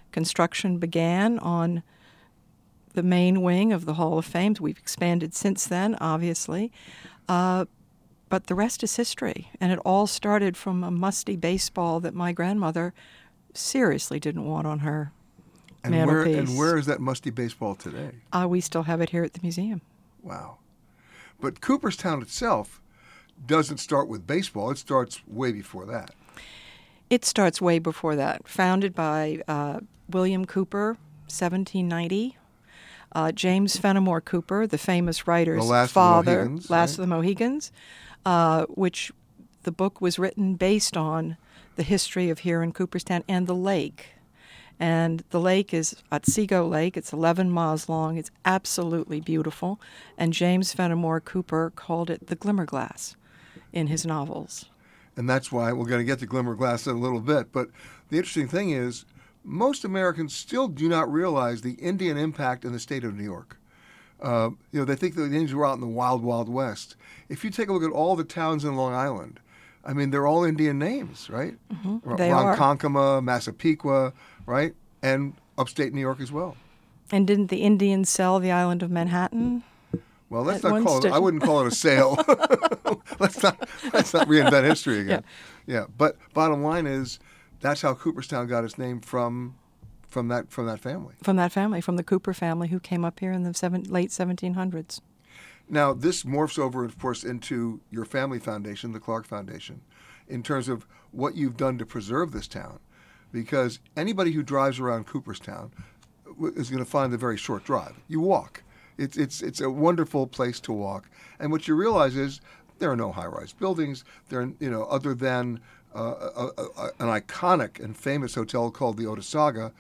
Construction began on the main wing of the Hall of Fame. We've expanded since then, obviously. But the rest is history. And it all started from a musty baseball that my grandmother seriously didn't want on her mantelpiece. And where is that musty baseball today? We still have it here at the museum. Wow. But Cooperstown itself doesn't start with baseball. It starts way before that. It starts way before that. Founded by William Cooper, 1790. James Fenimore Cooper, the famous writer's father, Last of the Mohegans, which the book was written based on the history of here in Cooperstown and the lake. And the lake is Otsego Lake. It's 11 miles long. It's absolutely beautiful. And James Fenimore Cooper called it the Glimmerglass in his novels. And that's why we're going to get to Glimmerglass in a little bit. But the interesting thing is, most Americans still do not realize the Indian impact in the state of New York. They think that the Indians were out in the wild, wild west. If you take a look at all the towns in Long Island, I mean, they're all Indian names, right? Mm-hmm. They are. Ronkonkoma, Massapequa, right? And upstate New York as well. And didn't the Indians sell the island of Manhattan? Well, let's not call it. I wouldn't call it a sale. let's not reinvent history again. Yeah. But bottom line is, that's how Cooperstown got its name from that family. From that family, from the Cooper family, who came up here in the late 1700s. Now, this morphs over, of course, into your family foundation, the Clark Foundation, in terms of what you've done to preserve this town. Because anybody who drives around Cooperstown is going to find a very short drive. You walk. It's a wonderful place to walk. And what you realize is there are no high-rise buildings. There, other than an iconic and famous hotel called the Otesaga,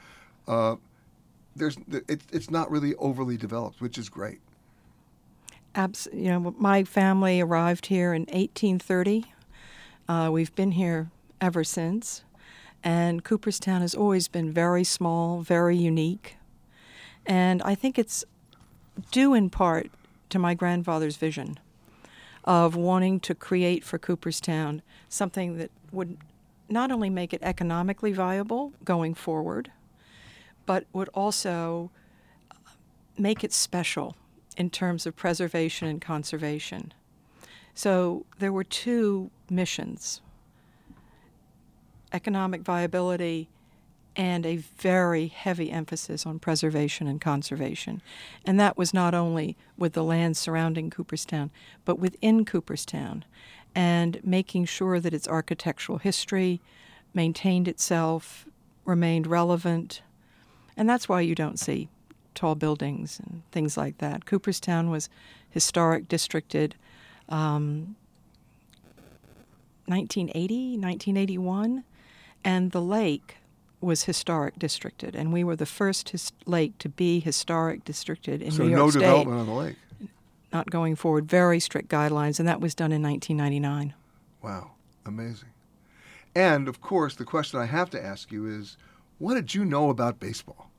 it's not really overly developed, which is great. My family arrived here in 1830. We've been here ever since. And Cooperstown has always been very small, very unique. And I think it's due in part to my grandfather's vision of wanting to create for Cooperstown something that would not only make it economically viable going forward, but would also make it special in terms of preservation and conservation. So there were two missions: economic viability and a very heavy emphasis on preservation and conservation. And that was not only with the land surrounding Cooperstown, but within Cooperstown, and making sure that its architectural history maintained itself, remained relevant. And that's why you don't see tall buildings and things like that. Cooperstown was historic districted 1980, 1981, and the lake was historic districted, and we were the first lake to be historic districted in New York State. So no development on the lake? Not going forward. Very strict guidelines, and that was done in 1999. Wow. Amazing. And, of course, the question I have to ask you is, what did you know about baseball?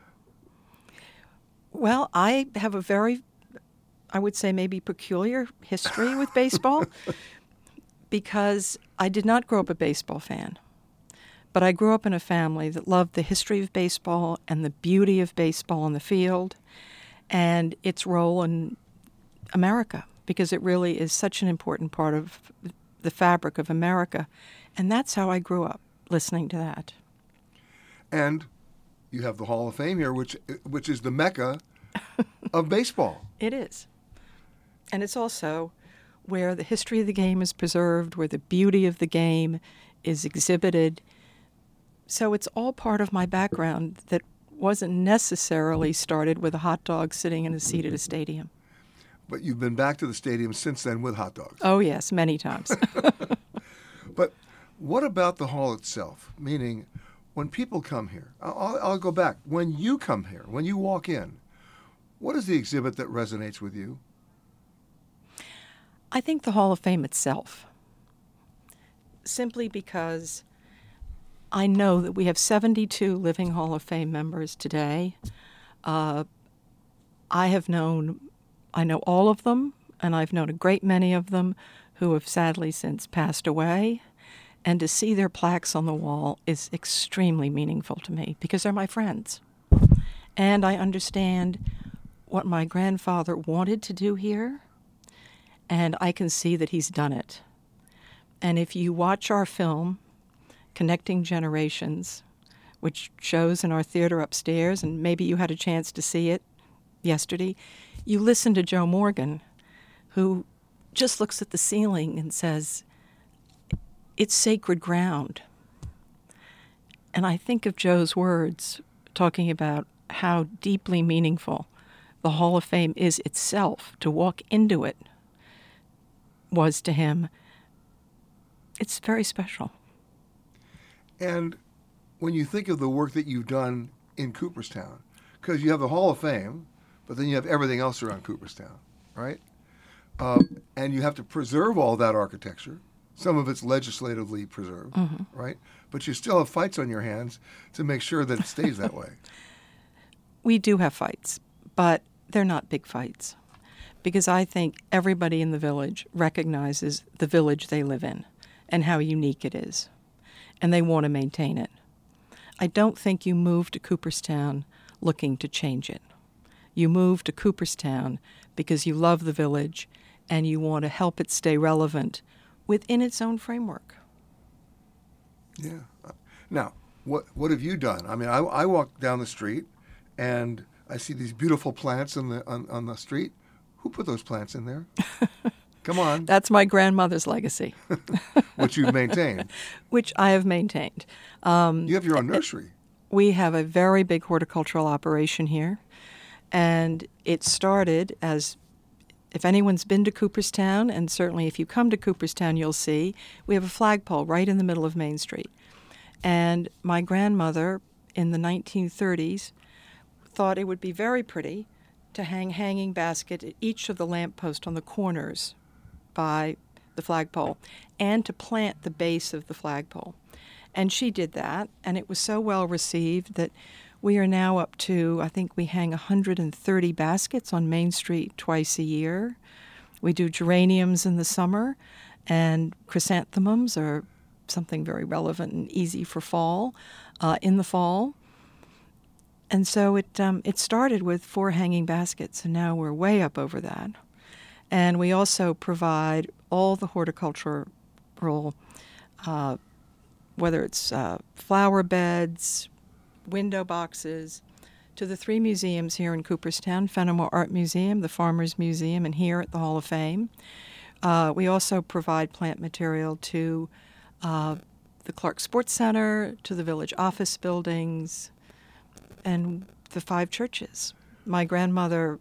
Well, I have a very, I would say maybe peculiar history with baseball because I did not grow up a baseball fan. But I grew up in a family that loved the history of baseball and the beauty of baseball on the field and its role in America, because it really is such an important part of the fabric of America. And that's how I grew up, listening to that. And you have the Hall of Fame here, which is the mecca of baseball. It is. And it's also where the history of the game is preserved, where the beauty of the game is exhibited. So it's all part of my background that wasn't necessarily started with a hot dog sitting in a seat at a stadium. But you've been back to the stadium since then with hot dogs. Oh, yes, many times. But what about the hall itself? Meaning, when people come here, I'll go back. When you come here, when you walk in, what is the exhibit that resonates with you? I think the Hall of Fame itself. Simply because I know that we have 72 living Hall of Fame members today. I know all of them, and I've known a great many of them who have sadly since passed away. And to see their plaques on the wall is extremely meaningful to me because they're my friends. And I understand what my grandfather wanted to do here, and I can see that he's done it. And if you watch our film, Connecting Generations, which shows in our theater upstairs, and maybe you had a chance to see it yesterday, you listen to Joe Morgan, who just looks at the ceiling and says, it's sacred ground. And I think of Joe's words talking about how deeply meaningful the Hall of Fame is itself. To walk into it was to him, it's very special. And when you think of the work that you've done in Cooperstown, because you have the Hall of Fame, but then you have everything else around Cooperstown, right? And you have to preserve all that architecture. Some of it's legislatively preserved, right? But you still have fights on your hands to make sure that it stays that way. We do have fights, but they're not big fights, because I think everybody in the village recognizes the village they live in and how unique it is, and they want to maintain it. I don't think you move to Cooperstown looking to change it. You move to Cooperstown because you love the village and you want to help it stay relevant within its own framework. Yeah. Now, what have you done? I mean, I walk down the street and I see these beautiful plants on the street. Who put those plants in there? Come on. That's my grandmother's legacy. Which you've maintained. Which I have maintained. You have your own nursery. We have a very big horticultural operation here. And it started as, if anyone's been to Cooperstown, and certainly if you come to Cooperstown, you'll see, we have a flagpole right in the middle of Main Street. And my grandmother in the 1930s thought it would be very pretty to hang hanging basket at each of the lampposts on the corners by the flagpole and to plant the base of the flagpole. And she did that, and it was so well received that we are now up to, I think we hang 130 baskets on Main Street twice a year. We do geraniums in the summer, and chrysanthemums are something very relevant and easy for fall, in the fall. And so it started with 4 hanging baskets, and now we're way up over that. And we also provide all the horticultural, whether it's flower beds, window boxes, to the 3 museums here in Cooperstown, Fenimore Art Museum, the Farmers Museum, and here at the Hall of Fame. We also provide plant material to the Clark Sports Center, to the village office buildings, and the 5 churches. My grandmother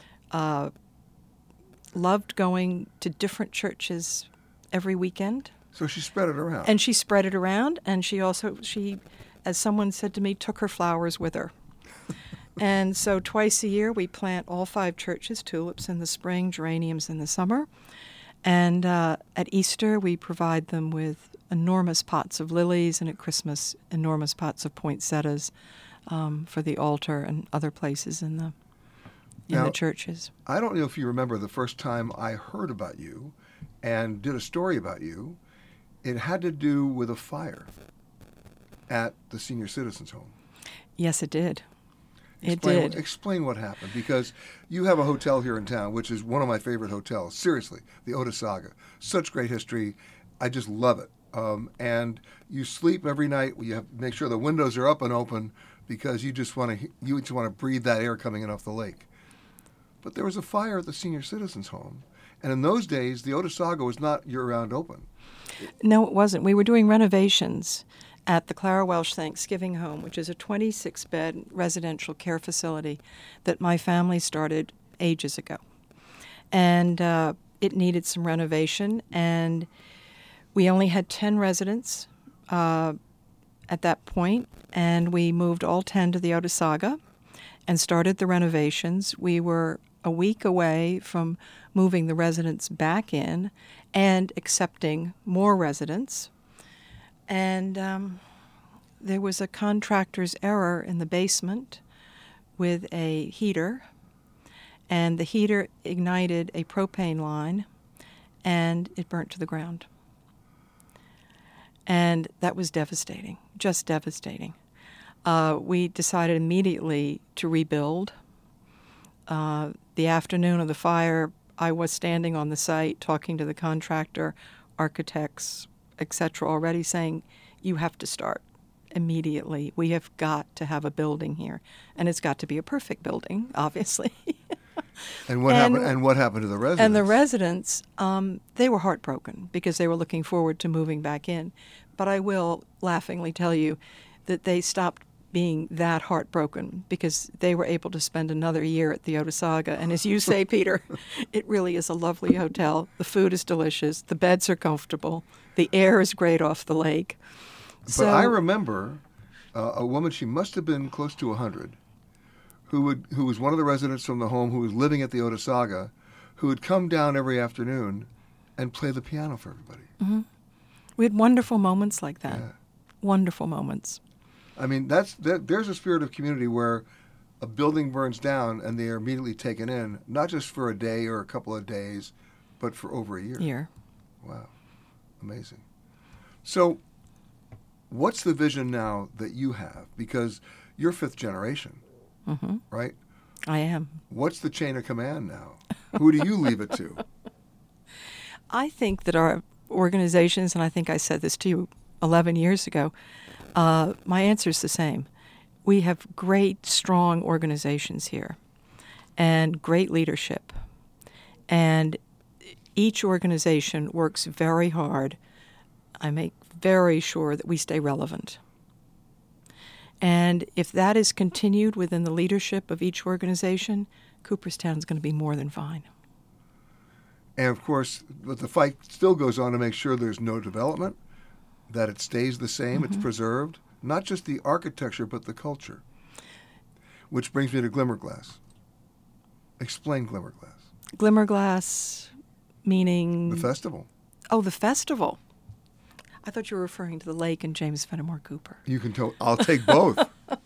loved going to different churches every weekend. So she spread it around. And she spread it around, and she, as someone said to me, took her flowers with her. And so twice a year we plant all 5 churches, tulips in the spring, geraniums in the summer. And at Easter we provide them with enormous pots of lilies, and at Christmas enormous pots of poinsettias for the altar and other places in the churches. I don't know if you remember the first time I heard about you and did a story about you. It had to do with a fire at the senior citizens home. Yes, it did. It did. Explain what happened, because you have a hotel here in town, which is one of my favorite hotels. Seriously, the Otesaga. Such great history. I just love it. And you sleep every night. You have to make sure the windows are up and open because you just want to breathe that air coming in off the lake. But there was a fire at the senior citizens home, and in those days, the Otesaga was not year-round open. No, it wasn't. We were doing renovations at the Clara Welsh Thanksgiving Home, which is a 26-bed residential care facility that my family started ages ago. And it needed some renovation, and we only had 10 residents at that point, and we moved all 10 to the Otesaga and started the renovations. We were a week away from moving the residents back in and accepting more residents. And there was a contractor's error in the basement with a heater, and the heater ignited a propane line, and it burnt to the ground. And that was devastating, just devastating. We decided immediately to rebuild. The afternoon of the fire, I was standing on the site talking to the contractor, architects, etc., already saying, you have to start immediately. We have got to have a building here. And it's got to be a perfect building, obviously. And what happened? And what happened to the residents? And the residents, they were heartbroken because they were looking forward to moving back in. But I will laughingly tell you that they stopped being that heartbroken because they were able to spend another year at the Otesaga. And as you say, Peter, it really is a lovely hotel. The food is delicious. The beds are comfortable. The air is great off the lake. But I remember a woman, she must have been close to 100, who was one of the residents from the home who was living at the Otesaga, who would come down every afternoon and play the piano for everybody. Mm-hmm. We had wonderful moments like that. Yeah. Wonderful moments. I mean, there's a spirit of community where a building burns down and they are immediately taken in, not just for a day or a couple of days, but for over a year. Wow. Amazing. So what's the vision now that you have? Because you're fifth generation, mm-hmm. right? I am. What's the chain of command now? Who do you leave it to? I think that our organizations, and I think I said this to you 11 years ago, my answer is the same. We have great, strong organizations here and great leadership. And each organization works very hard. I make very sure that we stay relevant. And if that is continued within the leadership of each organization, Cooperstown is going to be more than fine. And of course, but the fight still goes on to make sure there's no development, that it stays the same, mm-hmm. it's preserved, not just the architecture, but the culture. Which brings me to Glimmerglass. Explain Glimmerglass. Glimmerglass, meaning? The festival. Oh, the festival. I thought you were referring to the lake and James Fenimore Cooper. You can I'll take both.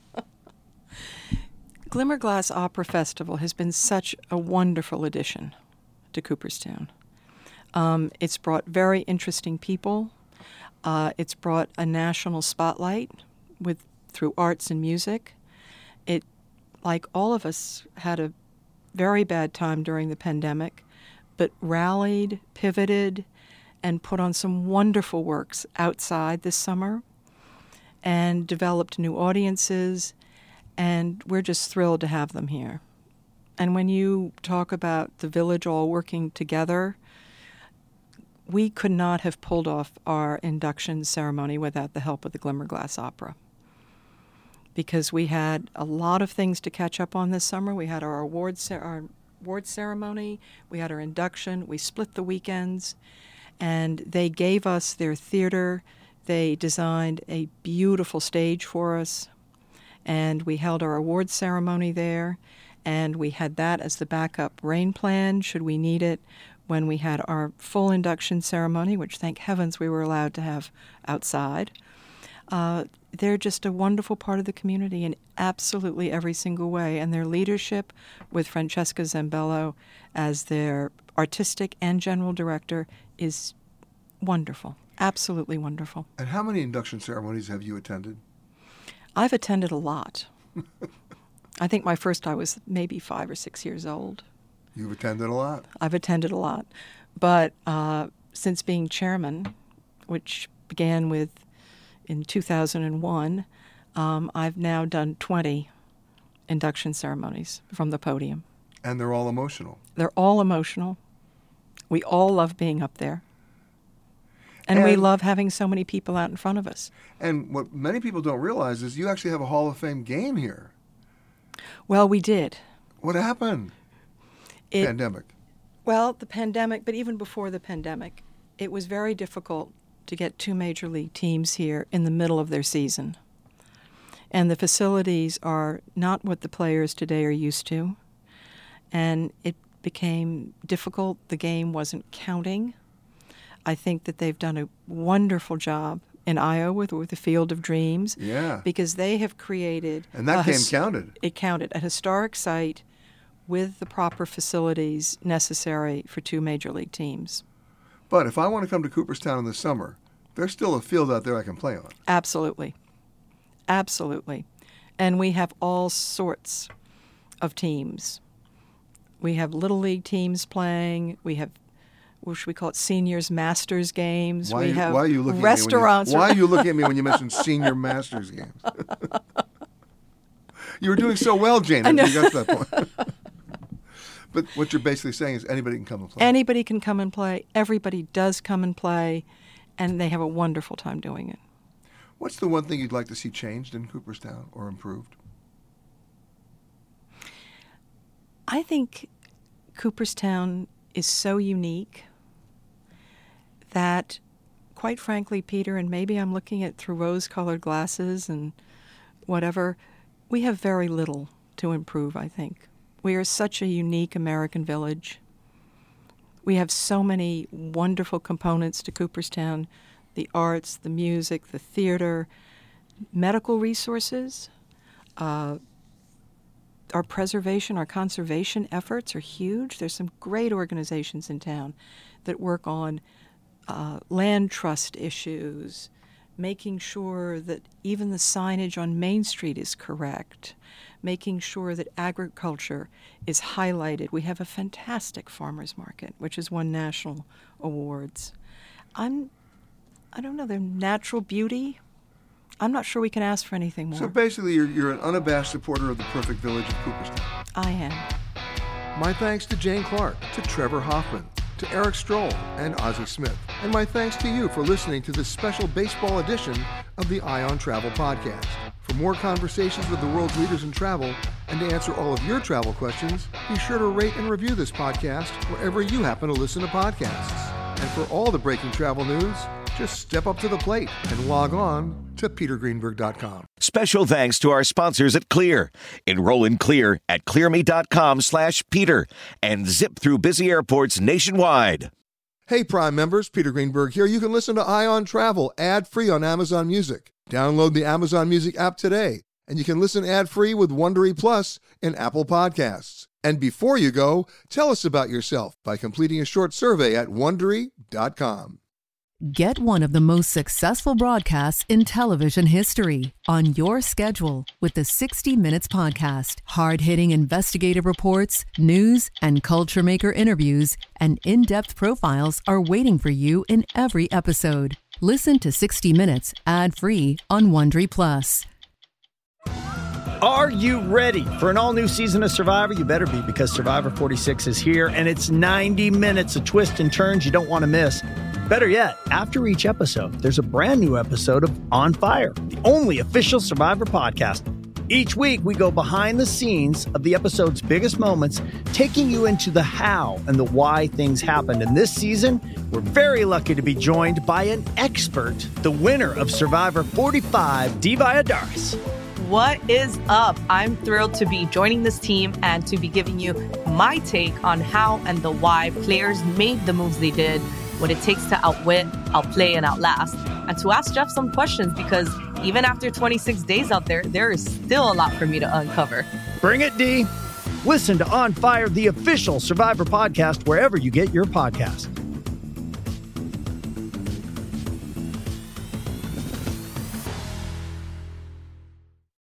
Glimmerglass Opera Festival has been such a wonderful addition to Cooperstown. It's brought very interesting people. It's brought a national spotlight through arts and music. It, like all of us, had a very bad time during the pandemic, but rallied, pivoted, and put on some wonderful works outside this summer and developed new audiences, and we're just thrilled to have them here. And when you talk about the village all working together, we could not have pulled off our induction ceremony without the help of the Glimmerglass Opera, because we had a lot of things to catch up on this summer. We had our award ceremony, we had our induction, we split the weekends, and they gave us their theater. They designed a beautiful stage for us, and we held our award ceremony there, and we had that as the backup rain plan should we need it when we had our full induction ceremony, which thank heavens we were allowed to have outside. They're just a wonderful part of the community in absolutely every single way, and their leadership with Francesca Zambello as their artistic and general director is wonderful, absolutely wonderful. And how many induction ceremonies have you attended? I've attended a lot. I think my first I was maybe 5 or 6 years old. You've attended a lot. I've attended a lot. But since being chairman, which began in 2001, I've now done 20 induction ceremonies from the podium. And they're all emotional. They're all emotional. We all love being up there. And we love having so many people out in front of us. And what many people don't realize is you actually have a Hall of Fame game here. Well, we did. What happened? Pandemic. Well, the pandemic, but even before the pandemic, it was very difficult to get 2 major league teams here in the middle of their season. And the facilities are not what the players today are used to. And it became difficult. The game wasn't counting. I think that they've done a wonderful job in Iowa with the Field of Dreams. Yeah. Because they have created... And that game counted. It counted. A historic site with the proper facilities necessary for 2 major league teams. But if I want to come to Cooperstown in the summer, There's still a field out there I can play on. Absolutely. Absolutely. And we have all sorts of teams. We have Little League teams playing. We have, what should we call it, seniors masters games. Why have are you looking restaurants. Why are you looking at me when you mention senior masters games? You were doing so well, Jane, until you got to that point. But what you're basically saying is anybody can come and play. Anybody can come and play. Everybody does come and play, and they have a wonderful time doing it. What's the one thing you'd like to see changed in Cooperstown or improved? I think Cooperstown is so unique that, quite frankly, Peter, and maybe I'm looking at through rose-colored glasses and whatever, we have very little to improve, I think. We are such a unique American village. We have so many wonderful components to Cooperstown, the arts, the music, the theater, medical resources. Our preservation, our conservation efforts are huge. There's some great organizations in town that work on land trust issues, making sure that even the signage on Main Street is correct, making sure that agriculture is highlighted. We have a fantastic farmers market, which has won national awards. I don't know, their natural beauty. I'm not sure we can ask for anything more. So basically, you're an unabashed supporter of the perfect village of Cooperstown. I am. My thanks to Jane Clark, to Trevor Hoffman, to Eric Stroll, and Ozzie Smith. And my thanks to you for listening to this special baseball edition of the Eye on Travel podcast. For more conversations with the world's leaders in travel, and to answer all of your travel questions, be sure to rate and review this podcast wherever you happen to listen to podcasts. And for all the breaking travel news, just step up to the plate and log on to petergreenberg.com. Special thanks to our sponsors at Clear. Enroll in Clear at clearme.com/Peter and zip through busy airports nationwide. Hey, Prime members, Peter Greenberg here. You can listen to Eye on Travel ad-free on Amazon Music. Download the Amazon Music app today, and you can listen ad-free with Wondery Plus in Apple Podcasts. And before you go, tell us about yourself by completing a short survey at Wondery.com. Get one of the most successful broadcasts in television history on your schedule with the 60 Minutes Podcast. Hard-hitting investigative reports, news, and culture maker interviews, and in-depth profiles are waiting for you in every episode. Listen to 60 Minutes ad-free on Wondery Plus. Are you ready for an all-new season of Survivor? You better be, because Survivor 46 is here, and it's 90 minutes of twists and turns you don't want to miss. Better yet, after each episode, there's a brand new episode of On Fire, the only official Survivor podcast. Each week, we go behind the scenes of the episode's biggest moments, taking you into the how and the why things happened. And this season, we're very lucky to be joined by an expert, the winner of Survivor 45, Dee Valladares. What is up? I'm thrilled to be joining this team and to be giving you my take on how and the why players made the moves they did, what it takes to outwit, outplay, and outlast, and to ask Jeff some questions, because even after 26 days out there, there is still a lot for me to uncover. Bring it, Dee. Listen to On Fire, the official Survivor podcast, wherever you get your podcasts.